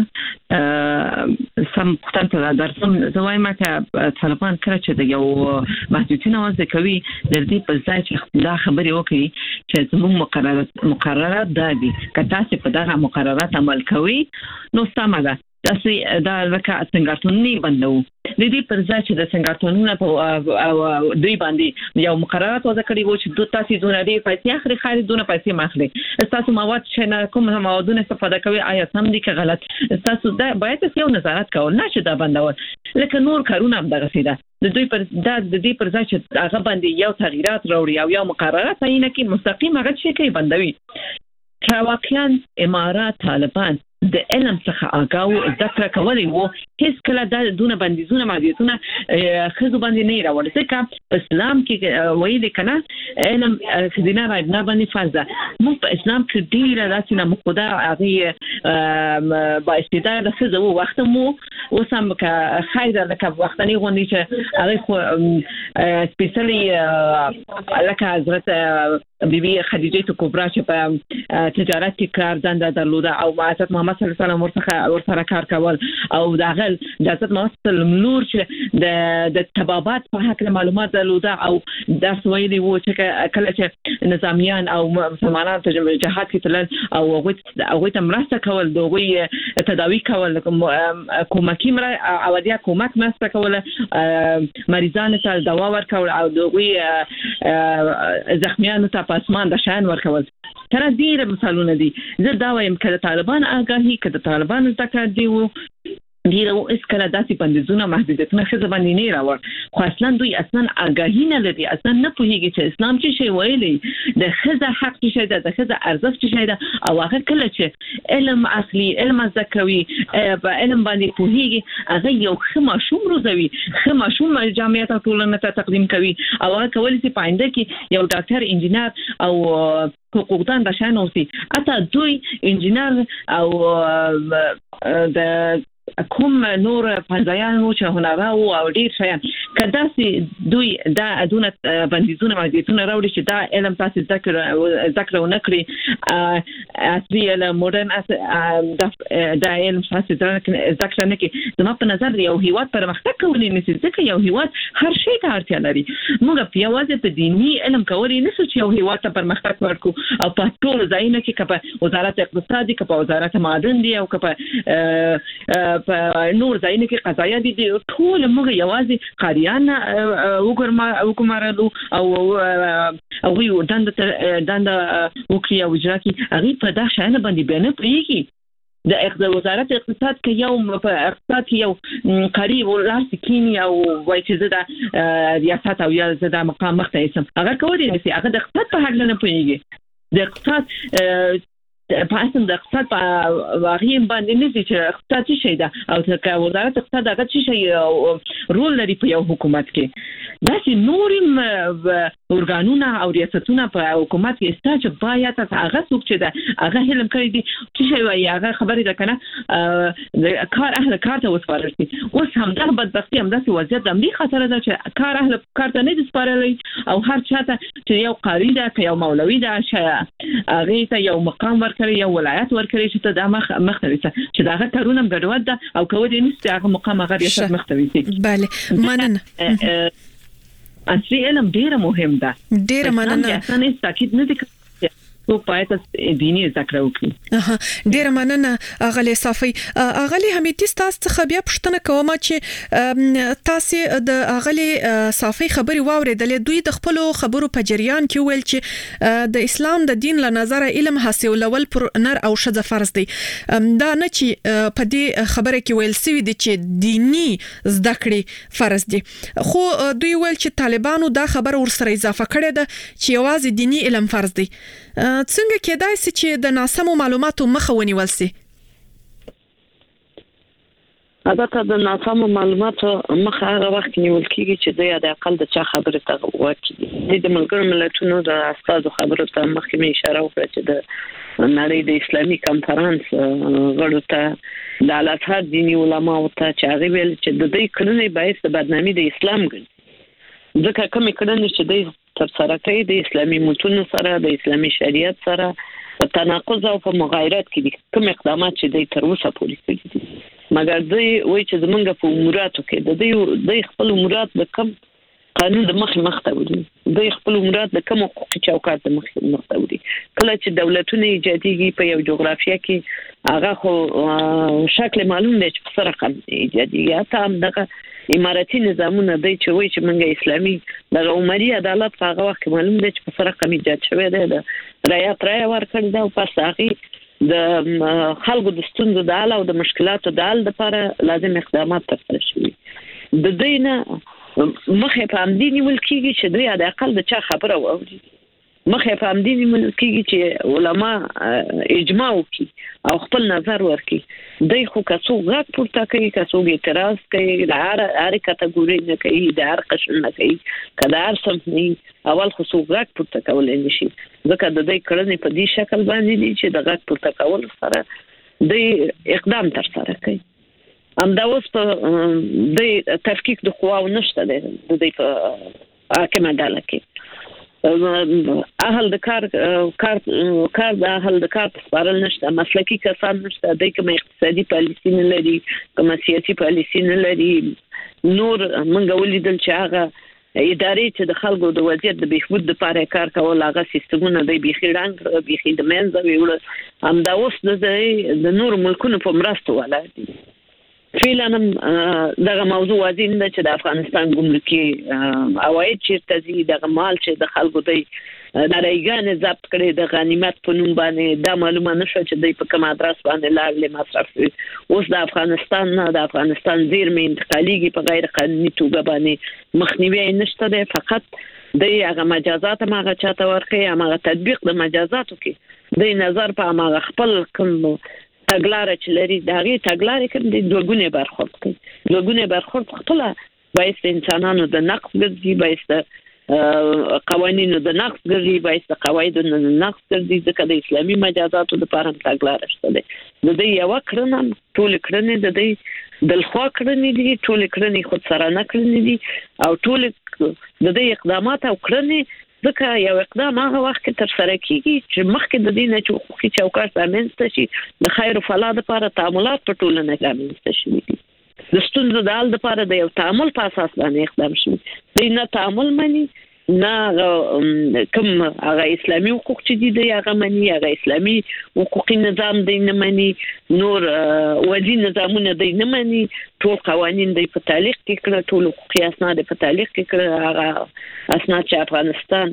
سم پختنه درسم زوای ما ته طالبان کړ چې د یو محدودیتونه وځي کوي د دې په ځای چې دا خبري وکړي چې زموږ مقررات دا دي که تاسو په دغه مقررات عمل کوي نو سمه ده تاسو دا لکه څنګه بندو د دې پر ځای چې د څنګه په دوی باندې یو مقررات وضع کړی و چې دوه تاسو زونه دی پیسې اخري خالي دونه پیسې ماخلي تاسو مواد چې کوم موادونه استفاده کوي آیا سم دي که غلط تاسو دا باید یو نظارت کول نه چې دا بندول لکه نور کارونه هم دغه سیده د دوی پر د دې پر ځای چې هغه باندې یو تغیرات راوړي او یو مقررات عینه کې مستقیم هغه شي کوي بندوي واقعا امارات طالبان د علم څخه آگاو ذکر کولی وو هیڅ کله د دونه بندیزونه محدودیتونه خزو باندې نه راوړل ځکه اسلام کې وایي د کنه علم خزینه راځنه باندې فرض مو په اسلام کې ډیره داسې نه مقدا هغه با استعداد خزو وخت مو وسم که خیر لکه وختنی غونډي چې هغه سپیشلی لکه حضرت بیبي خدیجه کبرا چې په تجارت کې کار دنده درلوده او حضرت محمد صلی الله علیه وسلم ورسره کار کول او داغه د حضرت محمد صلی الله علیه وسلم چې د تبابات په حق معلومات درلوده او د سویلي وو چې کله چې نظامیان او مسلمانان ته جهاد کې تلل او هغه ته مرسته کول دوی تداوی کول کومکی اودیا کومک مرسته کول مریضان ته دوا ورکول او دوی زخمیان ته پاسمان د شان ورکول تر ډیره مثالونه دي زه دا وایم چې طالبان آگاهی کړه طالبان ذکر دی وو ډیره اس کله داسې بندیزونه محدودیتونه خزه باندې نه راوړ خو اصلا دوی اصلا آگاهی نه لري اصلا نه پوهیږي چې اسلام څه شی ویلي د خزه حق څه شی ده د خزه ارزښت څه شی ده او هغه کله چې علم اخلي علم زکوي په علم باندې پوهیږي هغه یو خماشوم روزوي خماشوم جامعیت ټولنه ته تقدیم کوي او هغه کولی چې پاینده کې یو ډاکټر انجینر او حقوقدان بشن اوسي اته دوی انجینر او د کوم نور پنځایانو چې هنرو او ډیر شیان کدا سي دوی دا ادونه بندیزونه ماجیتونه راوړي چې دا علم تاسو ذکر ونکړي اصلي علم مدرن دا علم تاسو ذکر نه کوي زما په نظر یو هیواد پرمختګ کولی نشي ځکه یو هیواد هر شي ته اړتیا لري موږ په یوازې په دیني علم کولی نشو چې یو هیواد ته پرمختګ ورکړو او په ټول ځایونو کې کله وزارت اقتصادي کله وزارت معدن دی او کله په نور ځایونو کې قضایا دي ټول موږ یوازې قاریان وګورمارلو او وی دند وکړي او اجرا کوي هغه په دا شانه باندې بیان پریږي د وزارت اقتصاد کې یو په اقتصاد کې یو قریب ولاس کینی او وایي چې زدا ریاست او یا زدا مقام مخته اسم هغه کوي چې هغه د اقتصاد په حق نه پوهیږي د اقتصاد په اساس د اقتصاد په واقعي باندې نه چې اقتصاد څه شي ده او چې وزارت اقتصاد هغه څه شي رول لري په یو حکومت کې دا چې نورم اورګانونه او ریاستونه په حکومت کې ستاسو باید هغه څوک چې ده هغه علم کوي دي چې شي وایي هغه خبرې ده کنه د کار اهل کار ته وسپارل شي اوس هم دا بدبختي هم داسې وضعیت هم دي خطر ده چې کار اهل کار ته نه دي سپارلې او هر چاته چې یو قاری ده که یو مولوي ده هغه ته یو مقام ورکړي یو ولایت ورکړي چې ته د مختوي چې دا کارونه ګډوډ ده او کوي نشته هغه مقام هغه ریاست مختوي شي بله مننه اصلي علم ډیره مهم ده ډیره مننه اصلا تاکید نه دي او پایته دیني ذکر وکړي ډیره مننه اغلی صافي اغلی حمیدی تاسو څخه بیا پښتنه کوم چې تاسو د اغلی صافي خبري واوریدلې دوی د خپل خبرو په جریان کې ویل چې د اسلام د دین له نظر علم حاصلول پر نر او ښځه فرض دی دا نه چې په دې خبره کې ویل سوي دي چې دینی زده کړې فرض دي خو دوی ویل چې طالبانو دا خبر ورسره اضافه کړې ده چې یوازې دینی علم فرض دی څنګه کېدای شي چې د ناسمو معلوماتو مخه ونیول شي البته د ناسمو معلوماتو مخه هغه وخت نیول کیږي چې د اقل د چا خبره ته وایي د ملګرو ملتونو د استادو خبرو ته مخکې اشاره وکړه چې د نړۍ د اسلامي کانفرنس غړو ته د الازهر دیني علماو ته چې هغه ویل چې د دې کړنې باعث د بدنامي د اسلام ګرځي ځکه کوم کړنې چې د تر سره کوي د اسلامي متونو سره د اسلامي شریعت سره په تناقض او په مغایرت کې دي کوم اقدامات چې د تر اوسه پورې کړي دي مګر دوی وایي چې زمونږ په اموراتو کې د خپل امورات د کم قانون د مخته ودی د خپل امورات د کم حقوقي چوکاټ د مخته ودی کله چې دولتونه ایجاديږي په یو جغرافیه کې هغه خو شکل معلوم دی چې په رقم ایجاديږي ته هم دغه اماراتي نظامونه دی چې وایي چې موږ اسلامي د عمري عدالت په هغه وخت معلوم دی چې په سره کمی جات شوی دی د رایت رای ورکړی دا او پس هغه د خلکو د ستونزو د حل او د مشکلاتو د حل لپاره لازم اقدامات ترسره شوي د دینه مخه په امدی نیول کیږي چې دوی د اقل د چا خبره واوري مخه په امدی نیول کیږي چې علما اجماع وکړي او خپل نظر ورکړي دوی خو کڅو غږ پورته کوي کڅو اعتراض کوي د هر کټګوري نه کوي د هر قشر نه کوي کله هر څه نه اول خو غږ پورته کول نشي ځکه د دې کړنې په دې شکل باندې دي چې د غږ پورته کول سره د اقدام تر سره کوي ام دا اوس په د تفکیک د قواو نشته د دې په حاکم عدالت کې اهل د کار د اهل د کار سپارل نشته مسلکی کسان نشته د کوم اقتصادي پالیسي نه لري کوم سیاسي پالیسي نه لري نور منګ ولیدل چې هغه ادارې چې د خلکو د وضعیت د بهبود لپاره کار کول هغه سیستمونه د بيخي رنګ بيخي د منځ ویول هم دا اوس د نور ملکونو په مرسته ولادي فعلا دغه موضوع واضح ده چې د افغانستان ګمرکي عواید چیرته دي دغه مال چې د خلکو دی د رایګان ضبط کړي د غنیمت په نوم باندې دا معلومه نشو چې دی په کوم ادرس باندې لاغلي مصرف اوس د افغانستان زیرمې انتقاليږي په غیر قانوني توګه باندې مخنیوي نشته ده فقط د هغه مجازات هغه چاته ورکړي هغه تطبیق د مجازاتو کې د نظر په هغه خپل کوم تګلارې چې لري دغه تګلارې کوم د دوګونه برخورد کوي دوګونه برخورد خپل باعث انسانانو د نقص ګرځي باعث د قوانینو د نقص ګرځي باعث د قواعدو د نقص ګرځي ځکه د اسلامي مجازاتو د لپاره تګلارې شته د دې یو کړنه ټول کړنه د دې دلخوا کړنې دي ټول کړنې خود سره نه کړنې دي او ټول د دې اقدامات او کړنې ځکه یو اقدام هغه وخت تر سره کیږي چې مخکې د دې نه چې حقوقي چوکاټ رامنځته شي د خیر او فلاح لپاره تعاملات په ټولنه کې رامنځته شي د ستونزو د حل لپاره د یو تعامل په اساس باندې اقدام شي د نه تعامل مني نه کوم هغه اسلامي حقوق چې دي هغه مني هغه اسلامي حقوقي نظام دی نه مني نور ودي نظامونه دی نه مني ټول قوانين دی په تعلیق کې کړه ټول حقوقي اسناد په تعلیق کې کړه هغه اسناد چې افغانستان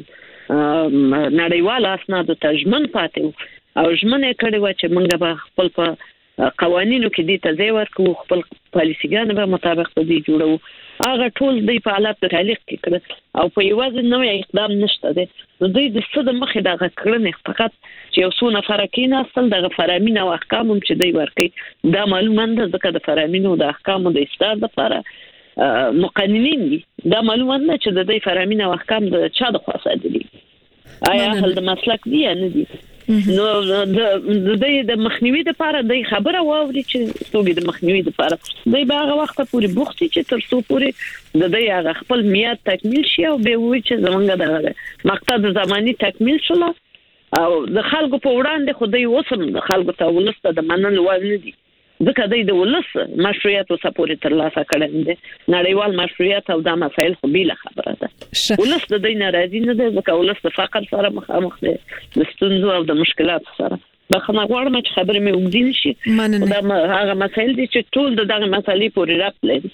نړیوال اسناد ترجمه پاتې او ژمنه کړې و چې موږ به خپل په قوانینو کې دې ته ځای ورکړو خپل پالیسيګان به مطابق دې جوړو هغه ټول د حالات تعلیق کړي او په یوازې نوې اقدام نشته ده نو دوی د څه د مخې د کړنې فقط چې یو څو نفر کې نه اصل د فرامین او احکام چې دوی ورکي دا معلومه ده ځکه د فرامین او د احکام د استاد لپاره مقننین دي دا معلومه ده چې د دوی فرامین او احکام د چا د خاصه دي آیا هل د مسلک دی نه دي نو د مخنیوي لپاره د خبره واوري چې توګه د مخنیوي لپاره د هغه وخت پورې بوختي چې تر څو پورې د هغه خپل میاد تکمیل شي او به وي چې زمونږ د مقصد زماني تکمیل شول او د خلکو په وړاندې خو د وسم د خلکو ته ولسته د منل وړاندې دي ځکه د ولس مشروعیت او سپورټ تر لاسه کړل دي نړیوال مشروعیت او د مسایل خو بیل خبره ده ولس د دې ناراضي نه ده ځکه ولس د فقر سره مخامخ دي د ستونزو او د مشکلات سره بخنه غواړم چې خبرې مې وګدین شي دا هغه مسایل دي چې ټول دغه مسالې پورې رابط لري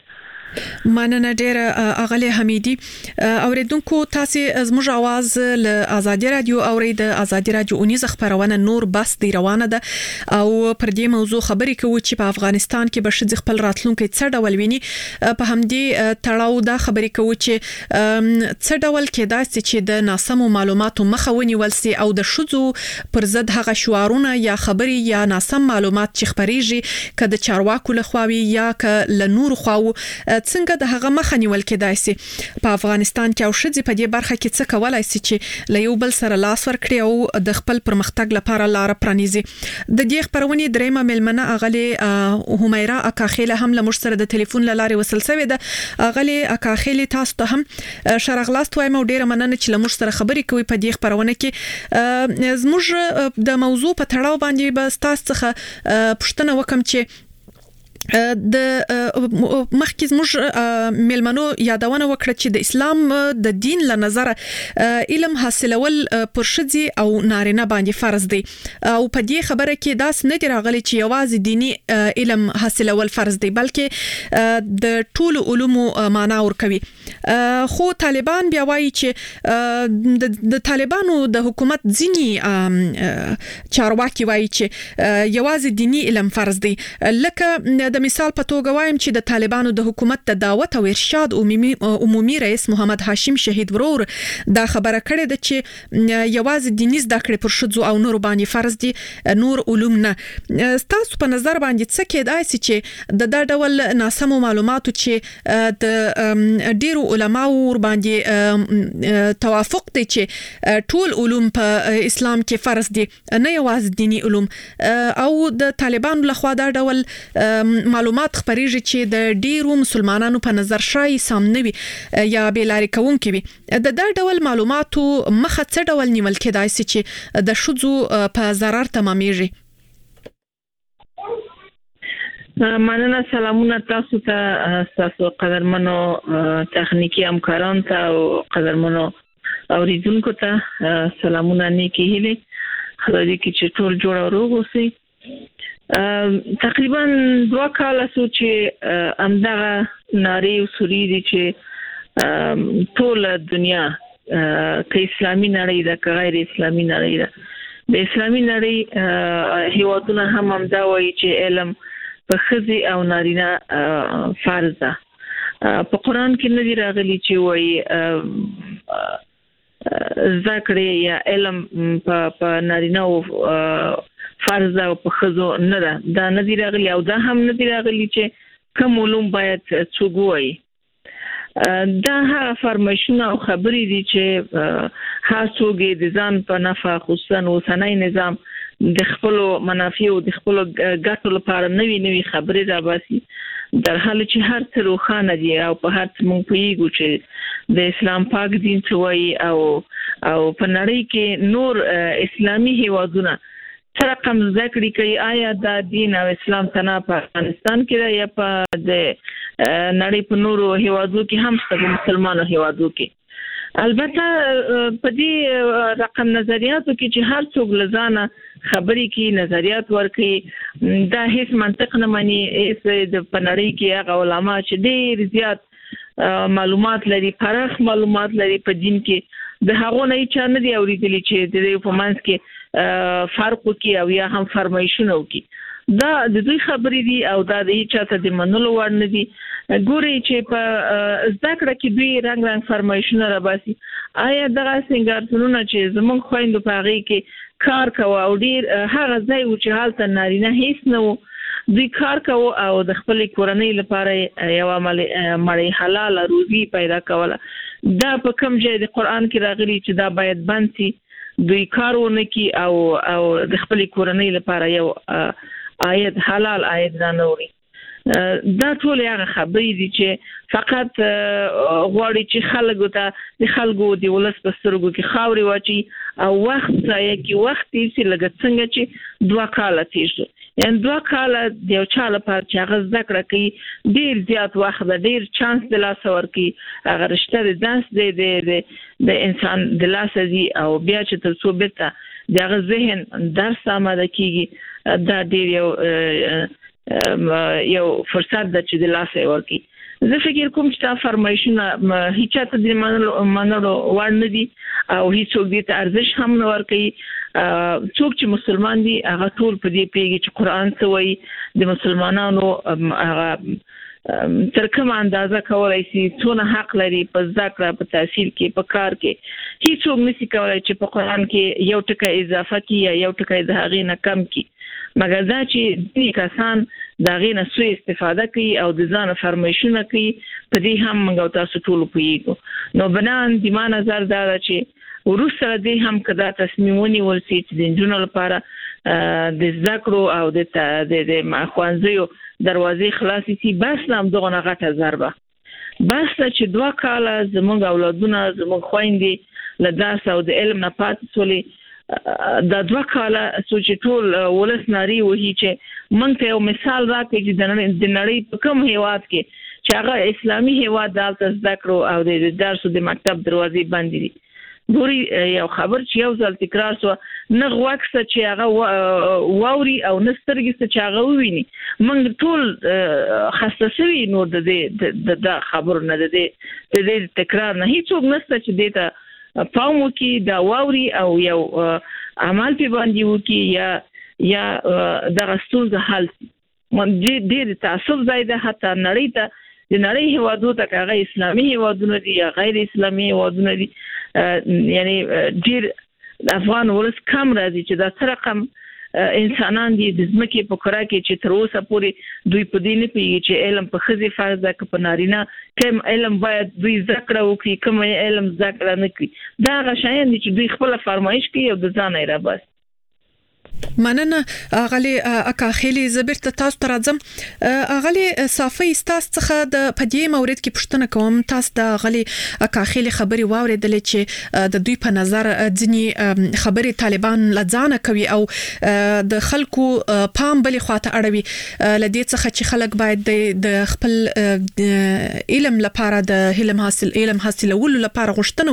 مننه ډیره اغلی حمیدی اوریدونکو تاسو زموږ आवाज له ازادي رادیو اورید ازادي رادیو اونیز خبرونه نور بس دی روانه ده او پر دې موضوع خبرې کوو چې په افغانستان کې به شذ خپل راتلونکو څه ډول ویني په همدې تړاو دا خبرې کوو چې څه ډول کېدای شي چې د ناسمو معلوماتو مخه ونیول سي او د شذو پر ضد هغه شعارونه یا خبري یا ناسم معلومات چې خبريږي کده چارواکو لخواوي یا ک لنور خواو څنګه د هغه مخه نیول کېدای شي په افغانستان کې او شذ په دې برخه کې څه کولای شي چې له یو بل سره لاس ورکړي او د خپل پرمختګ لپاره لار پرانیزي د دې خبرونه درېمه ملمنه اغلی همیرا اکاخیله هم له مشتره د ټلیفون لارې وصل شوی ده اغلی اکاخیله تاسو ته هم شرغلاست وایم او ډیره مننه چې له مشتره خبرې کوي په دې خبرونه کې زموږ د موضوع په تړاو باندې به تاسو څخه پوښتنه وکم چې د مخکې زموږ ملمنو یادونه وکړه چې د اسلام د دین له نظر علم حاصلول پر شذي او نارینه باندې فرض دی او په دې خبره کې داس نه دی راغلی چې یوازې دینی علم حاصلول فرض دی بلکې د ټول علومو معنا ورکوي خو طالبان بیا وایي چې د طالبانو د حکومت ځینی چارواکي وایي چې یوازې دینی علم فرض دی لکه د مثال په توګه وایم چې د طالبانو د حکومت د دعوت او ارشاد عمومي رئیس محمد هاشم شهید ورور دا خبره کړې ده چې یوازې دیني زده کړې پر شذو او نور باندې فرض دي نور علوم نه تاسو په نظر باندې څه کېدای شي چې د دا ډول ناسمو معلوماتو چې د ډیرو علماو ور باندې توافق دي چې ټول علوم په اسلام کې فرض دي نه یوازې دینی علوم او د طالبانو لخوا دا ډول معلومات خبريږي چې د ډیرو مسلمانانو په نظر شای سم نه وي یا بیلاری کوونکې وي د دا ډول معلوماتو مخه څه ډول نیول کېدای شي چې د شذو په ضرر تمامېږي مننه سلامونه تاسو ته تاسو قدرمنو تخنیکی همکاران ته او قدرمنو اوریدونکو ته سلامونه نیکی هیلې خدای دې چې ټول جوړ او روغ اوسئ تقریبا 2 کال سو چې امدغه ناری او سوري دي چې ټول دنیا کې اسلامي نړۍ ده که غیر اسلامي نړۍ ده د اسلامي نړۍ هیوادونه هم دا وایي چې علم په خزي او نارینه فرض ده په قران کې نه دی راغلي چې وایي ذکر یا علم په نارینه او فرض او په خزو نه ده دا نه دی راغلی او دا هم نه دی راغلی چې کوم علوم باید څوګوي دا هغه فرمایشونه او خبرې دي چې هڅوګي د ځان په نفع خصوصا اوسنۍ نظام د خپل منافع او د خپل ګټو لپاره نوي خبرې راوباسي در حال چې هر څه روښانه دي او په هر څه مونږ پوهیږو چې د اسلام پاک دین څه وایي او په نړۍ کې نور اسلامي هیوادونه څه رقم ذکر کوي آیا دا دین او اسلام تنه په افغانستان کې یا په د نړۍ په نورو هیوادو کې هم څه مسلمانو هیوادو کې البته په دې رقم نظریاتو کې چې هر څوک لزانه خبرې کې نظریات ورکړي دا هیڅ منطق نه مانی هیڅ د پنړی کې هغه علما چې ډېر زیات معلومات لري پراخ معلومات لري په دین کې د هغه نه چې نه دی اوریدلی چې د دې په منځ کې فرق کوي او یا هم فرمایشونه کوي دا د دوی خبرې دي او دا د هیڅ چاته د منلو وړ نه دي ګوري چې په ذکر کې دوی رنگ فرمایشونه را باسي آیا دغه څنګه چې زمون خويندو په هغه کې کار کوي او ډیر هغه ځای و چې حالت نارینه هیڅ نه و دوی کار کوي او د خپل کورنۍ لپاره یو مړی حلال روزي پیدا کوله دا په کوم ځای د قران کې راغلي چې دا باید بند شي دوی کارونه کوي او د خپل کورنۍ لپاره یو آیت حلال آیت نه دا ټول هغه خبرې دي چې فقط غواړي چې خلکو د ولس په سترګو کې خاوري واچي او وخت ځای کې وخت یې لګ څنګه چې 2 کال تیر شو یعنی 2 کال د یو چا لپاره چې هغه ذکر کوي ډیر زیات وخت ډیر چانس د لاس ورکی هغه رشتہ د داس د انسان د لاس دی او بیا چې تر څو بیت دغه ذهن درس آماده کیږي دا ډیر یو فرصت د چې د لاس ورکی زه فکر کوم چې تا فرمایشونه هیڅ ته د منلو وړ نه دي او هیڅ څوک دې ته ارزش هم نه ورکوي څوک چې مسلمان دي هغه ټول په دې پیږي چې قران څه وایي د مسلمانانو هغه تر کومه اندازه کولای شي څونه حق لري په ذکر په تحصیل کې په کار کې هیڅ څوک نشي کولای چې په قران کې یو ټکی اضافه کړي یا یو ټکی د هغې نه کم کړي مګر دا چې دې کسان دا غینه سوء استفاده کوي او د ځان فرمایشونه کوي په دې هم موږ تاسو ټول پوهیږو نو بنان د ما نظر دا چې ورسره دې هم کدا تصمیمونه ولسی چې د جنونو لپاره د ذکر او د خوانځیو دروازې خلاصې شي بس نام دغه غټه ضربه بس چې 2 کال زموږ اولادونه زموږ خويندې له درس او د علم نه پاتې سولې دا 2 کال سوچ ټول ولس ناری وਹੀ چې مونږ ته یو مثال راکړي چې د نړۍ په کوم هیواد کې چې هغه اسلامي هیواد دالته ذکر او د درس د مکتب دروازې بندې دي ګوري یو خبر چې یو ځل تکرار شو نه غوښته چې هغه ووري او نسترګي چې هغه وویني موږ ټول خصوصي نور د خبرونه د تکرار نه هیڅ نشته چې دته پاومو کې دا ووري او یو عمل په باندې وکي یا د رسول د حل ډېر تعصب زیاده حتی نړۍ ته د نړۍ هیوادو ته هغه اسلامي هیوادونه دي یا غیر اسلامي هیوادونه دي یعنی ډېر افغان ولس کم راځي چې دا څه رقم انسانان دي د ځمکې په کړه کې چې تر اوسه پورې دوی په دې نه پیږي چې علم په خزي فرض ده که په نارینه کوم علم باید دوی ذکر وکړي کوم علم ذکر نه کړي دا غشاین دي چې دوی خپل فرمایش کوي او د ځان یې را بس مننه اغلی اکاخلی زبرت تاسو ته راځم اغلی صافي تاسو څخه د پدې مورید کې پښتنه کوم تاسو د اغلی اکاخلی خبري واوریدل چې د دوی په نظر ځنی خبري طالبان لځانه کوي او د خلکو پام بلې خواته اړوي لدې څخه چې خلک باید د خپل علم لپاره د علم حاصلولو لپاره غوښتنه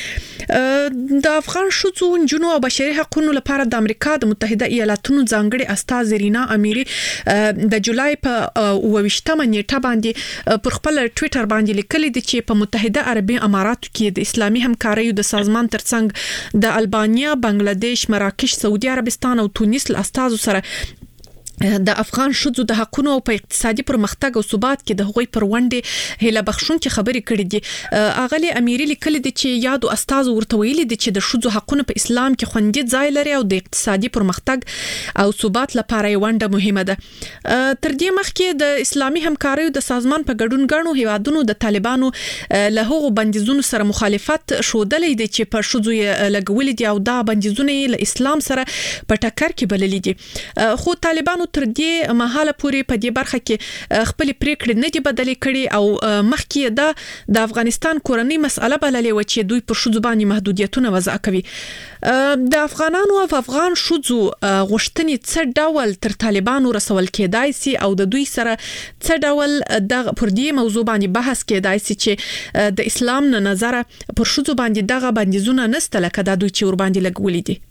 وکړي د افغان شوڅو جنو او بشري حقوقو لپاره د امریکا د متحده ایالاتونو ځانګړي استاذ رینا اميري د جولای په 28مه نیټه باندې پر خپل ټوئیټر باندې لیکلي دي چې په متحده عربي اماراتو کې د اسلامي همکاریو د سازمان ترڅنګ د البانیا، بنگلاديش، مراکش، سعودي عربستان او تونس له استاذو سره د افغان شذو د حقونو او په اقتصادي پرمختګ او ثبات کې د هغوی پر ونډه هله بخښونکې خبرې کړې دي. اغلی امیری لیکل دي چې یادو استاد ورته ویلي دي چې د شذو حقونه په اسلام کې خوندي ځای لري او د اقتصادي پرمختګ او ثبات لپاره ونډه مهمه ده. تر دې مخکې د اسلامي همکاریو د سازمان په ګډون غاڼو هیوادونو د طالبانو له هغو بندیزونو سره مخالفت شودلې دي چې په شذو لګولې دي او دا بندیزونه له اسلام سره په ټکر کې بللې دي. خو طالبانو تر دې مهاله پورې په دې برخه کې خپل پریکړې نه دي بدلې کړي او مخکې د افغانستان کورنۍ مسأله بللې و چې دوی پر شذو باندې محدودیتونه وضع کوي. د افغانانو او افغان شذو غوښتنې څه ډول تر طالبانو رسول کېدای سي او د دوی سره څه ډول د پر دې موضوع باندې بحث کېدای سي چې د اسلام نه نظر پر شذو باندې دغه بندیزونه نسته لکه د دوی چې ور باندې لګولې دي.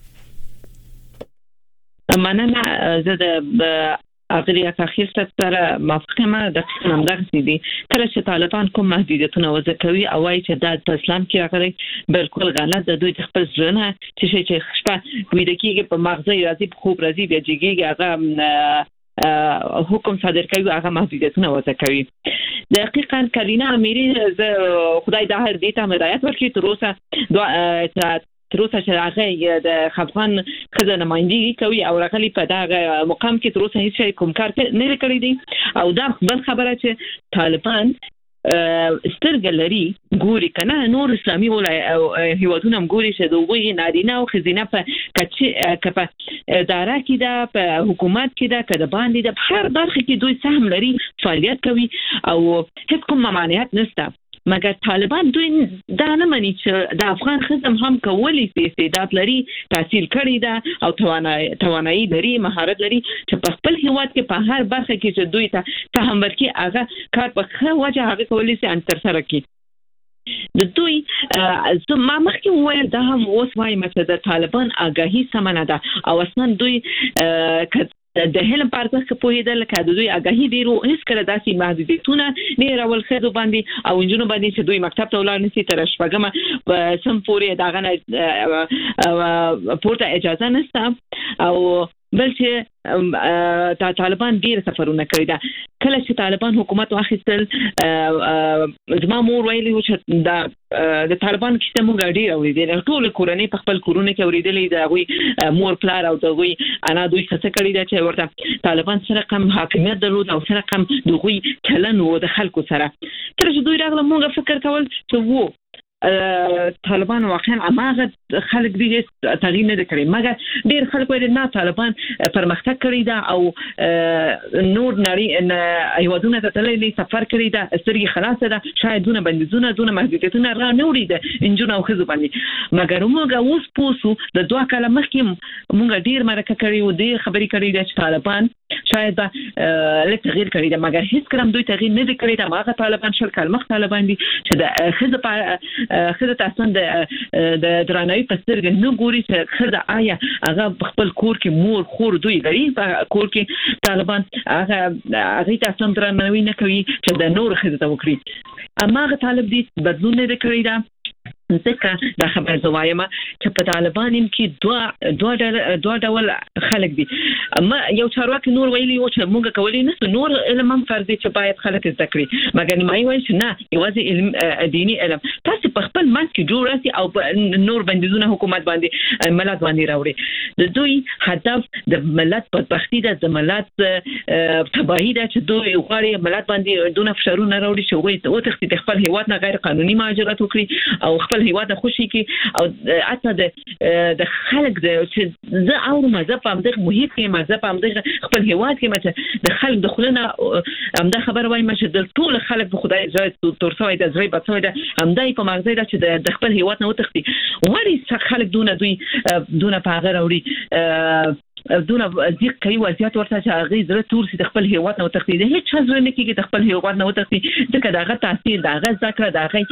مننه. زه د اغلی اخیر سره موافقه د همدغه دي. کله چې طالبان کوم محدودیتونه وضع کوي او وايي چې د اسلام کې راغلي بالکل غلط د دوی خپل ځنه چې شپه ویده کېږي په مغزه راځي په خوب راځي بیا جګیږي هغه حکم صادر کوي هغه محدودیتونه وضع کوي. دقیقاً کلینا امیری خدای د هر دې ته هدایت ورکړي تر اوسه چې هغه د افغان خزانه نمائندګي کوي او راغلي په دغه مقام کې تر اوسه هیڅ کوم کار نه کړی دی او دا بل خبره چې طالبان سترګلري ګوري کنه نور اسلامي هیوادونه ګوري چې دوی نارینه او خزینه په کچه اداره کې ده په حکومت کې ده کده باندې ده هر برخه کې دوی سهم لري فعالیت کوي او هیڅ کوم ممانعت نشته. مګر طالبان دوی دا نه مني چې د افغان خزم هم کولی سي استعداد لري تحصیل کړی ده او توانایي لري مهارت لري چې په خپل هیواد کې په هر برخه کې چې دوی ته سهم ورکړي هغه کار په ښه وجه هغه کولی سي ان تر سره کړي. د دوی ما مخکې وویل دا هم اوس وایم چې د طالبان آگاهي سمنه ده او اصلا دوی د هلم پارځه په هیدل کې د دوی آگاهي ډیرو هیڅ کله داسې محدودیتونه نه راول خېدو باندې او انجونو باندې چې دوی مکتب ته ولاړ نشي تر شپږم سم پورې داغه نه پورته اجازه نشته او بل چې طالبان ډیر سفرونه کړی دا. کله چې طالبان حکومت واخیستل زما مور ویلي و چې د طالبان کیسه موږ ډیر اوریدل ټول کورنۍ په خپل کورونه کې اوریدلې دا غوي مور پلار او دوی انا دوی څه کړی دا چې ورته طالبان سره کم حاکمیت درلود او سره کم دوی چلن و د خلکو سره. کله چې دوی راغله موږ فکر کول چې وو طالبان واقعا اماغه خلک دې تغییر نه کړی مګر ډیر خلک وایي نه طالبان پرمختګ کړی دا او نور نړۍ ایوادونه ته تللی سفر کړی دا سترګې خلاصه ده شاید دونه بندیزونه دونه محدودیتونه را نه وړي انجونه او خزو باندې مګر موږ اوس پوسو د دوه کاله مخکې موږ ډیر مرکه کړی و دې خبرې کړی چې طالبان شاید لږ تغییر کړی دا مګر هیڅ کلم دوی تغییر نه کړی دا ماغه طالبان شل کال مخ طالبان دي چې د خزه تاسو د درناوي په سترګې نه ګوري چې خزه آیا هغه خپل کور کې مور خور دوی لري په کور کې طالبان هغه تاسو درناوي نه کوي چې د نور خزه ته وکړي اماغه طالب دي بدلون نه کړی دا ځکه دا خبره زوایم چې په طالبان کې دوه ډول خلک دي. اما یو چارواکي نور ویلي و چې موږ کولی نه نور علم هم فرض دي چې باید خلک زده کړي مګر ما وایي چې نه یوازې علم دینی علم تاسو په خپل منځ کې جوړ راسي او نور بندیزونه حکومت باندې ملت باندې راوړي. د دوی هدف د ملت بدبختی ده د ملت تباہی ده چې دوی غواړي ملت باندې دونه فشارونه راوړي چې وایي او تخت خپل هیواد نه غیر قانوني مهاجرت وکړي او خپل هیواد خوشي کی او اته د خلک د زه او مذهب هم د محیط کې مذهب هم د خپل هیواد کې مته د خلک د خلونه هم د خبر وای مشه د ټول خلک په خدای ځای تورسوي د ځای په څوي د هم دای په مغزه د چې د خپل هیواد نه وتختی وړي خلک دونه په هغه وړي دونه ځکه کوي وضعیت ورته چې هغه زړه تور سي د خپل هیواد نه وتختی د هیڅ ځل نه کېږي د خپل هیواد نه وتختی ځکه داغه تاثیر داغه ذکر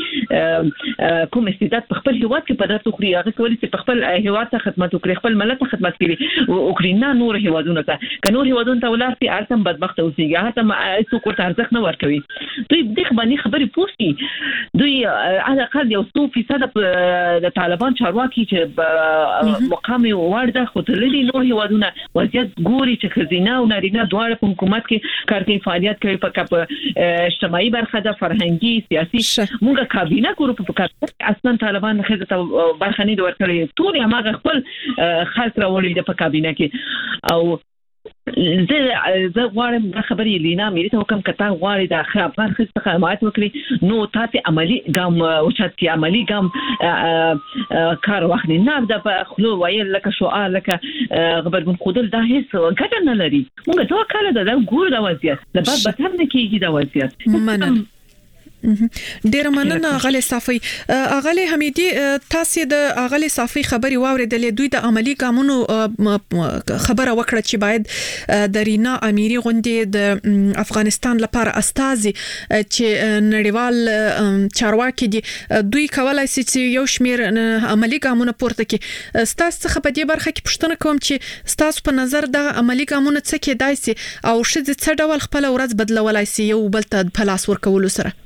داغه کوم استعداد په خپل هیواد کې پدې تخري هغه کولی چې په خپل هیواد ته خدمت وکړي خپل ملت ته خدمت کړي او کړي نه نور هیوادونو ته نور هیوادونو ته ولارتي ارتم بدبخت اوسېږي هغه څوک ورته ارزښت نه ورکوي دوی د باندې خبرې پوښتي دوی علي اقل یو 100% د طالبان چارواکي چې مقام ورده خو تللي نور هیوادونه ټولنه وضعیت ګوري چې خزینه او نارینه دواړه په حکومت کې کاري فعالیت کوي په اجتماعي برخه د فرهنګي سیاسي موږ کابینه ګورو په کار اصلا طالبان خزه ته برخه نه ورکړي ټول هغه خپل خاص راوړي د په کابینه کې او زه غواړم دا خبرې لینا مې ته حکم کته غواړي د افغان خصوصي حمایت وکړي نو تاسو عملی ګام او چې عملی ګام کار واخلي نه د خلو وایي لکه شعار لکه غبرګون خودل دا هیڅ ګټه نه لري موږ ته کله دا ګور د وضعیت د بعد به تر نه کیږي د وضعیت مننه ډیر مننه غلې صافي غلې حمیدي تاسو د غلې صافي خبري واوریدلې دوی د عملی ګامونو خبره وکړه چې باید د رینا اميري غونډې د افغانستان لپاره استازي چې نړیوال چارواکي دي دوی کولای شي چې یو شمیر عملی ګامونه پورته کړي ستاسو څخه په دې برخه کې پوښتنه کوم چې ستاسو په نظر د عملی ګامونه څه کېدای شي او شې څه ډول خپل ورځ بدلولای شي یو بل ته په لاس ورکول سره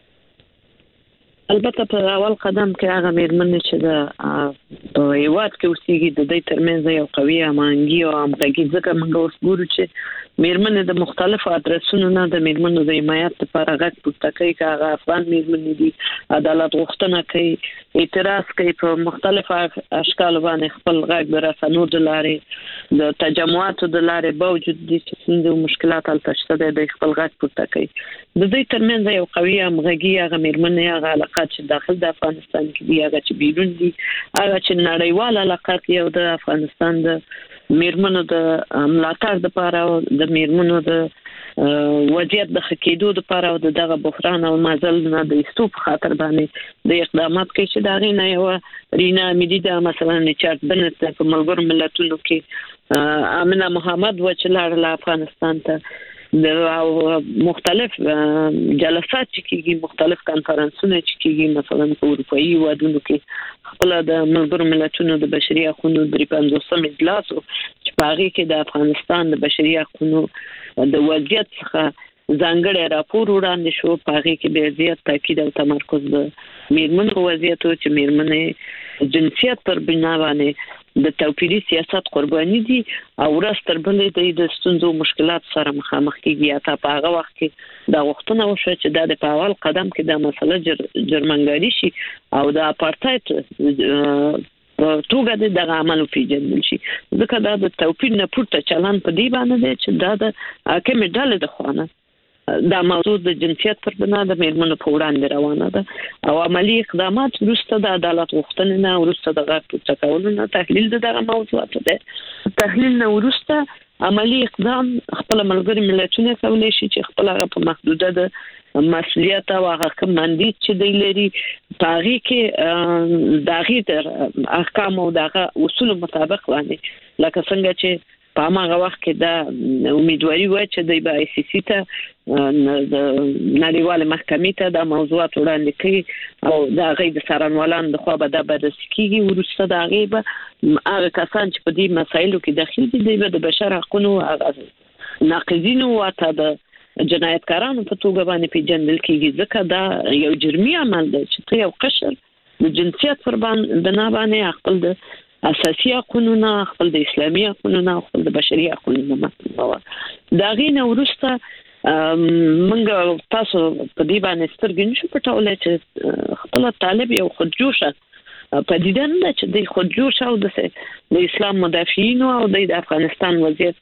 البته په اول قدم کې هغه مېرمنې چې د هیواد کې اوسېږي د دې ترمنځ یو قوي همغږي او همغږي ځکه موږ اوس ګورو چې مېرمنې د مختلفو ادرسونو نه د مېرمنو د حمایت لپاره غږ پورته کوي چې هغه افغان مېرمنې دي عدالت غوښتنه کوي اعتراض کوي په مختلفو اشکال باندې خپل غږ د رسنیو د لارې د تجمعاتو د لارې باوجود دي چې څنګه مشکلات حل شته د خپل غږ پورته کوي د دې ترمنځ یو قوي همغږي هغه مېرمنې هغه علاقه چې داخل د افغانستان کې دی هغه چې بیرون دي هغه چې نړیوال علاقه کې یو د افغانستان د مېرمنو د ملاتړ لپاره او د مېرمنو د وضعیت د خکېدو لپاره او دغه بحران او مازل نه د استوب خاطر باندې د اقدامات کوي چې دا غینه یو رینا اميدي د مثلا چارت بنت په ملګرو ملتونو کې امنه محمد وچلار له افغانستان ته د مختلف جلسات چې کیږي مختلف کانفرنسونه چې کیږي مثلا په اروپאי ودونو کې خپل د ملګرو ملتونو د بشري حقوقو د 50 اجلاس چې په هغه کې د افغانستان د بشري حقوقو د وضعیت څخه ځانګړی راپور وړاندې شو په هغه کې به زیات تاکید او تمرکز د مېرمنو وضعیت او چې مېرمنې جنسیت پر بنا باندې د توپیري سیاست قرباني دي او راستر بلې د ستونزو مشکلات سره مخامخ کیږي یا په هغه وخت کې دا وختونه وشو چې د اول قدم کې د مسله جرمنګاری شي او د اپارټایډ توګه د عمل پیژندل شي ځکه دا د توپیر نه پورته چلن په دی باندې دی چې دا د حاکم ډلې د خوانه دا موضوع د جنسیت پر بنا د مېرمنو په وړاندې روانه ده او عملی اقدامات وروسته د عدالت غوښتنې نه وروسته د غږ پورته کولو نه تحلیل دغه موضوعات ده تحلیل نه وروسته عملی اقدام خپل ملګری ملتونه کولای شي چې خپل هغه په محدوده د مسؤلیت او هغه کوم مندیت چې دی لري تاغي کې داغي تر احکام او دغه اصول مطابق باندې لکه څنګه چې په هغه وخت کې دا امیدواري و چې د آی سی سی ته د نړیوال محکمې ته د موضوعات وړاندې کوي او دا غي د سرانوالان د خو به د بررسي کیږي ورسته دا غي به هغه کسان چې په دې مسایلو کې داخل دي د بشر حقوقو ناقضینو او ته د جنایتکارانو په توګه باندې پیژندل کیږي ځکه دا یو جرمي عمل دی چې یو قشر د جنسیت پر بنا باندې خپل د اساسي قانون خپل د اسلامي قانون خپل د بشري قانون مطابق دا غینه ورسته منګه تاسو په دې باندې سترګې نشو پټولای چې خپل طالب یو خودجوشه په دې نه چې د خودجوشه او د اسلام مدافعین او د افغانستان وضعیت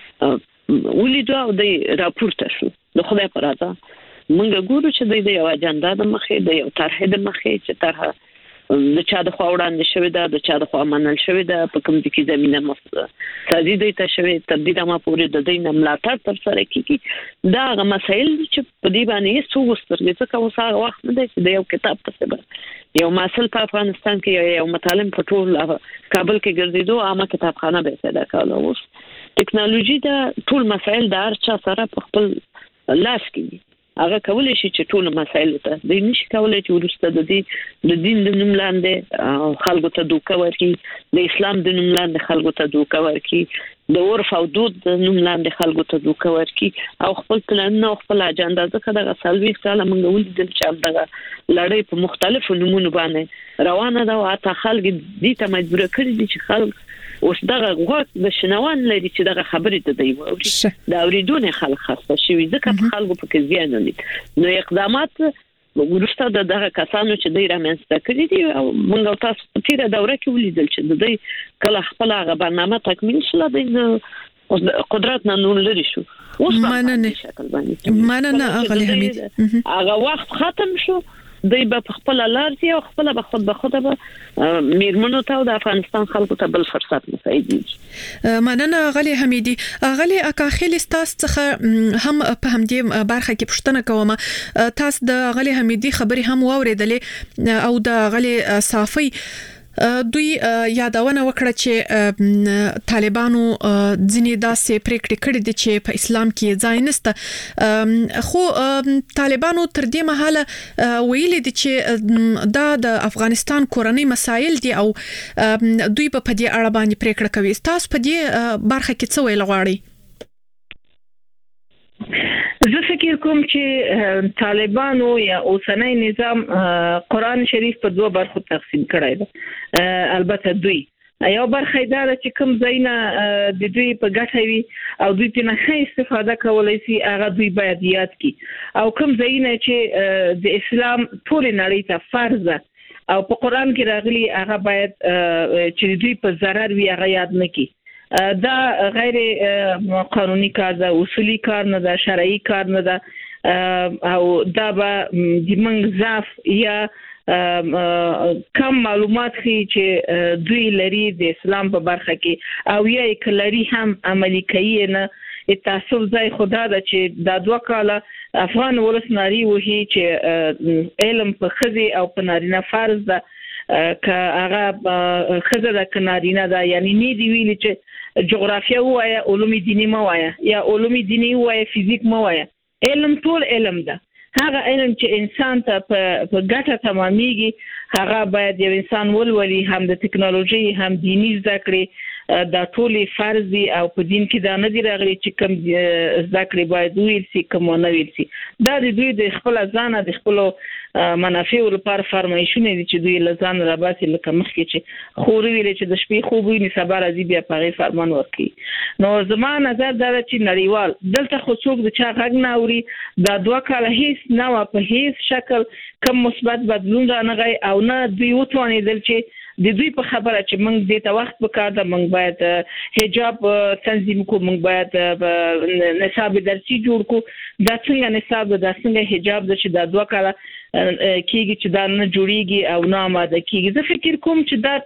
ولیدو او د راپورته شو د خدای پر اته منګه ګورو چې د یو اجنډا د مخې د یو طرح د مخې چې طرح د چا د خوا وړاندې شوی دا د چا د خوا منل شوی دا په کوم ځای کې زمينه سازي دی ته شوی تبدیل ما پورې د دې نه ملاتړ تر سره کیږي دا غو مسایل چې په دې باندې څو وسترګې څه کوم سره وخت نه دی چې د یو کتاب په سبب یو مسل په افغانستان کې یو مطالب په ټول کابل کې ګرځیدو عامه کتابخانه به پیدا کول اوس ټکنالوژي دا ټول مسایل د هر چا سره په خپل لاس کې هغه کولای شي چې ټول مسایل ته د نشي کولای چې ورسته د دې د دین د نوم لاندې خلکو ته دوکه ورکړي د اسلام د نوم لاندې خلکو ته دوکه ورکړي د عرف او دود نوم لاندې خلکو ته دوکه ورکي او خپل پلان او خپل اجنډا ځکه دغه سالوي ساله موږ ولیدل چې دغه لړۍ په مختلفو نمونه باندې روانه ده او حتی خلک دې ته مجبور کړي دي چې خلک اوس دغه وخت د شنوان لري چې دغه خبرې ته دی ووري دا اوریدونه خلک خاصه شي ځکه خلکو په کې زیان نه نو اقدامات ورسته دغه کسانو چې دوی رامنځته کړی دي او موږ تاسو په تیره دوره کې ولیدل چې دوی کله خپل هغه برنامه تکمیل شله د قدرت نه نور لري شو اوس مننه اغلی حمید هغه وخت ختم شو دوی په خپل لارځي او خپل به خود به خود به میرمنو ته د افغانستان خلکو ته بل فرصت مساعدي مننه غلی حمیدی غلی اکاخیل تاسو څخه هم په همدې برخه کې پوښتنه کوم تاسو د غلی حمیدی خبري هم واوریدلې او د غلی صافي دوی یادونه وکړه چې طالبانو ځینې داسې پریکړې کړې دي چې په اسلام کې ځای نشته خو طالبانو تر دې مهاله ویلي دي چې دا د افغانستان کورنۍ مسایل دي او دوی په دې اړه باندې پریکړه کوي تاسو په دې برخه کې څه ویل غواړئ زه فکر کوم چې طالبانو یا اوسنۍ نظام قرآن شریف په دوه برخو تقسیم کړی دی البته دوی یو برخه دا چې کوم ځایونه د دوی په ګټه وي او دوی ته نه استفاده کولای شي هغه دوی باید یاد کړي او کوم ځایونه چې د اسلام ټول نړۍ ته فرض ده او په قرآن کې راغلي هغه باید چې دوی په ضرر وي هغه یاد نه کړي دا غیر قانوني کار ده اصولي کار نه ده شرعي کار نه ده او دا به د منځ ضعف یا کم معلومات خي چې دوی لري د اسلام په برخه کې او یا کلري هم عملي کوي نه تاسو ځای خدا ده چې دا دوه کاله افغان ولس ناري وهي چې علم په خزي او په نارینه فرض ده که هغه خزه د کنارینه ده یعنی نه دی ویل چې جغرافیا وایا علوم دینی ما وایا یا علوم دینی وایا فزیک ما وایا علم ټول علم ده هغه علم چې انسان ته په ګټه تمامېږي هغه باید یو انسان ولولي هم د ټکنالوژي هم دینی زده کړې دا ټول فرض دي او په دین کې دا نه دی راغلي چې کوم زده کړې باید ویل شي کوم نه ویل شي دا د دوی د خپل ځان د خپل منافع لپاره فرمایشونه دي چې دوی لزان را باسي لکه مخکې چې خوري ویل چې د شپې خوب وي صبر ازي بیا په فرمان ورکي نو زموږ نظر دا چې نړیوال دلته خو څوک د چا غږ نه اوري دا دوه کاله هیڅ نه په هیڅ شکل کوم مثبت بدلون را نه غي او نه دوی وتوانیدل چې د دوی په خبره چې موږ د ته وخت وکړ دا موږ باید حجاب تنظیم کو موږ باید نصاب درسي جوړ کو دا څنګه نصاب دا څنګه حجاب د چې دا دوه کاله کیږي چې دا نه جوړیږي او نه آماده کیږي زه فکر کوم چې دا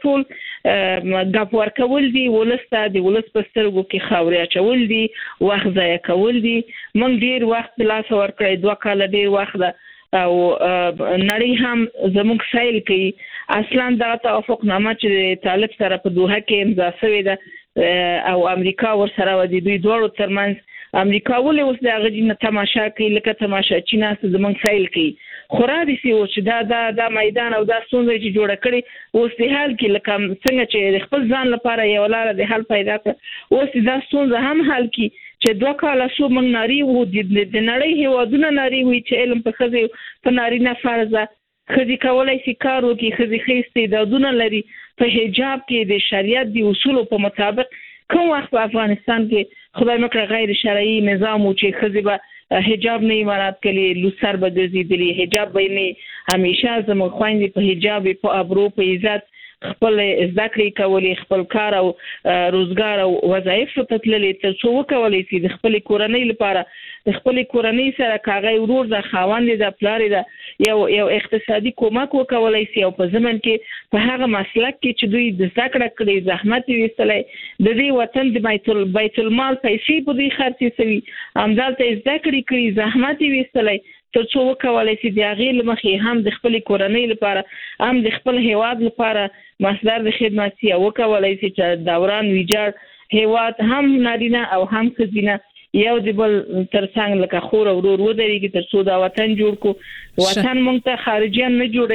ټول غاپ ورکول دي ولسته د ولس په سترګو کې خاورې اچول دي وخت ضایع کول دي موږ ډیر وخت لاس ورکړی دوه کاله ډیر وخت او نړۍ هم زموږ سایل کوي اصلا دا توافق نامه چې طالب سره په دوحه کې امضا شوې ده او امریکا ور سره ودی دوی دوه ترمنځ امریکا ولې اوس د غږی تماشا کوي لکه تماشا چې ناس زموږ سایل کوي خورا دي چې دا میدان او دا ستونزې چې جوړه کړي اوس د حل کې لکه څنګه چې خپل ځان لپاره یو لار د حل پیدا کړ اوس دا ستونزه هم حل کی چې دوه کاله شو موږ ناري وو د نړۍ هیوادونه ناري وي چې علم په خزي په نارینه فرضه خزي کولای شي کار وکړي خزي خېستې د دونه لري په حجاب کې د شریعت دی اصول په مطابق کوم وخت په افغانستان کې خدای مکړه غیر شرعي نظام او چې خزي به حجاب نه امارات کړي لوسر به ګرځېدلی حجاب به نه همیشه زموږ خويندې په حجاب په ابرو په عزت خپل ذکر کولی خپل کار او روزګار او وظایف ته تللې تر څو وکولای شي د خپل کورنۍ لپاره د خپل کورنۍ سره کاغی ورور د خاوند د پلار د یو اقتصادي کومک وکولای شي او په زمن کې په هغه مسلک کې چې دوی د ذکر کړي زحمت وستلې د دې وطن د بیت المال پیسې په دې خرڅې سوي امدالته ذکر کړي زحمت وستلې تر څو وکولای شي د غیل مخې هم د خپل کورنۍ لپاره هم د خپل هیواد لپاره مصدر د خدماتي وکولای شي چې دوران ویجاړ هیواد هم نارینه او هم خزینه یو د بل ترڅنګ لکه خور او ورور ودرېږي تر څو دا وطن جوړ کو وطن مونږ ته خارجيان نه جوړي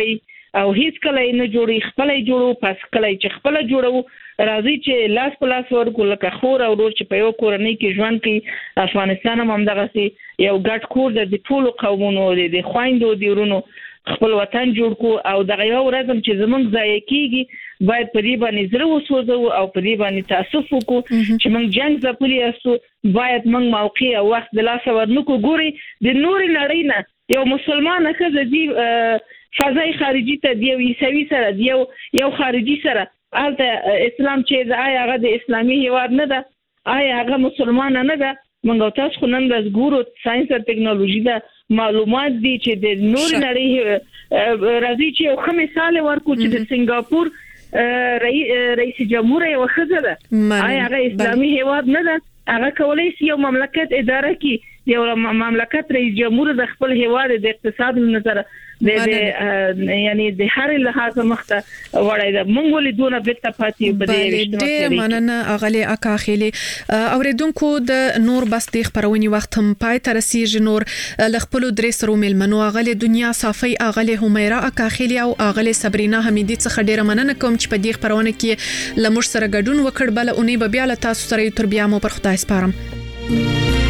او هیڅ کله نه جوړي خپل جوړو پس کله چې خپل جوړو راځي چې لاس په لاس ورکو لکه خور او ورور چې په یو کورنۍ کې ژوند کوي افغانستان هم دغه سي یو ګډ کور د ټولو قومونو د خويندو د ورونو خپل وطن جوړ کو او دغه یو ورځم چې زمونږ ځای کېږي باید په دې باندې زړه وسوځو او په دې باندې تاسف وکړو چې موږ جنگ ځپلي اسو باید موږ موقع او وخت د لاس ورنکو ګوري د نور نړۍ نه یو مسلمان خزه دی فضای خارجي ته دی عیسوي سره دی یو خارجي سره البته اسلام چې آیا هغه د اسلامي هیواد نه ده آیا هغه مسلمان نه ده موږ تاسو خو نن ورځ ګورو ساينس او ټکنالوژي دا معلومات دي چې د نور نړۍ راځي چې یو ښه مثال ورکو چې د سنگاپور رئیس جمهور یو خزه ده آیا هغه اسلامي هیواد نه ده هغه کولای شي یو مملکت اداره کړي یو مملکت رئیس جمهور د خپل هیواد د اقتصاد نظر د یعنی د هر لحاظ مخته وړای د منګولې دونه بیت پاتې بده ډېر مننه اغلی اکاخیلی اوریدونکو د نور بس د خبرونې وخت هم پای تر رسیدي نور لخپل درې سرو ملمنو اغلی دنیا صافي اغلی همیرا اکاخیلی او اغلی صبرینا حمیدی څخه ډېر مننه کوم چې په دې خبرونه کې لمر سره ګډون وکړ بل اونې به بیا له تاسو سره تر بیا مو پر خدای سپارم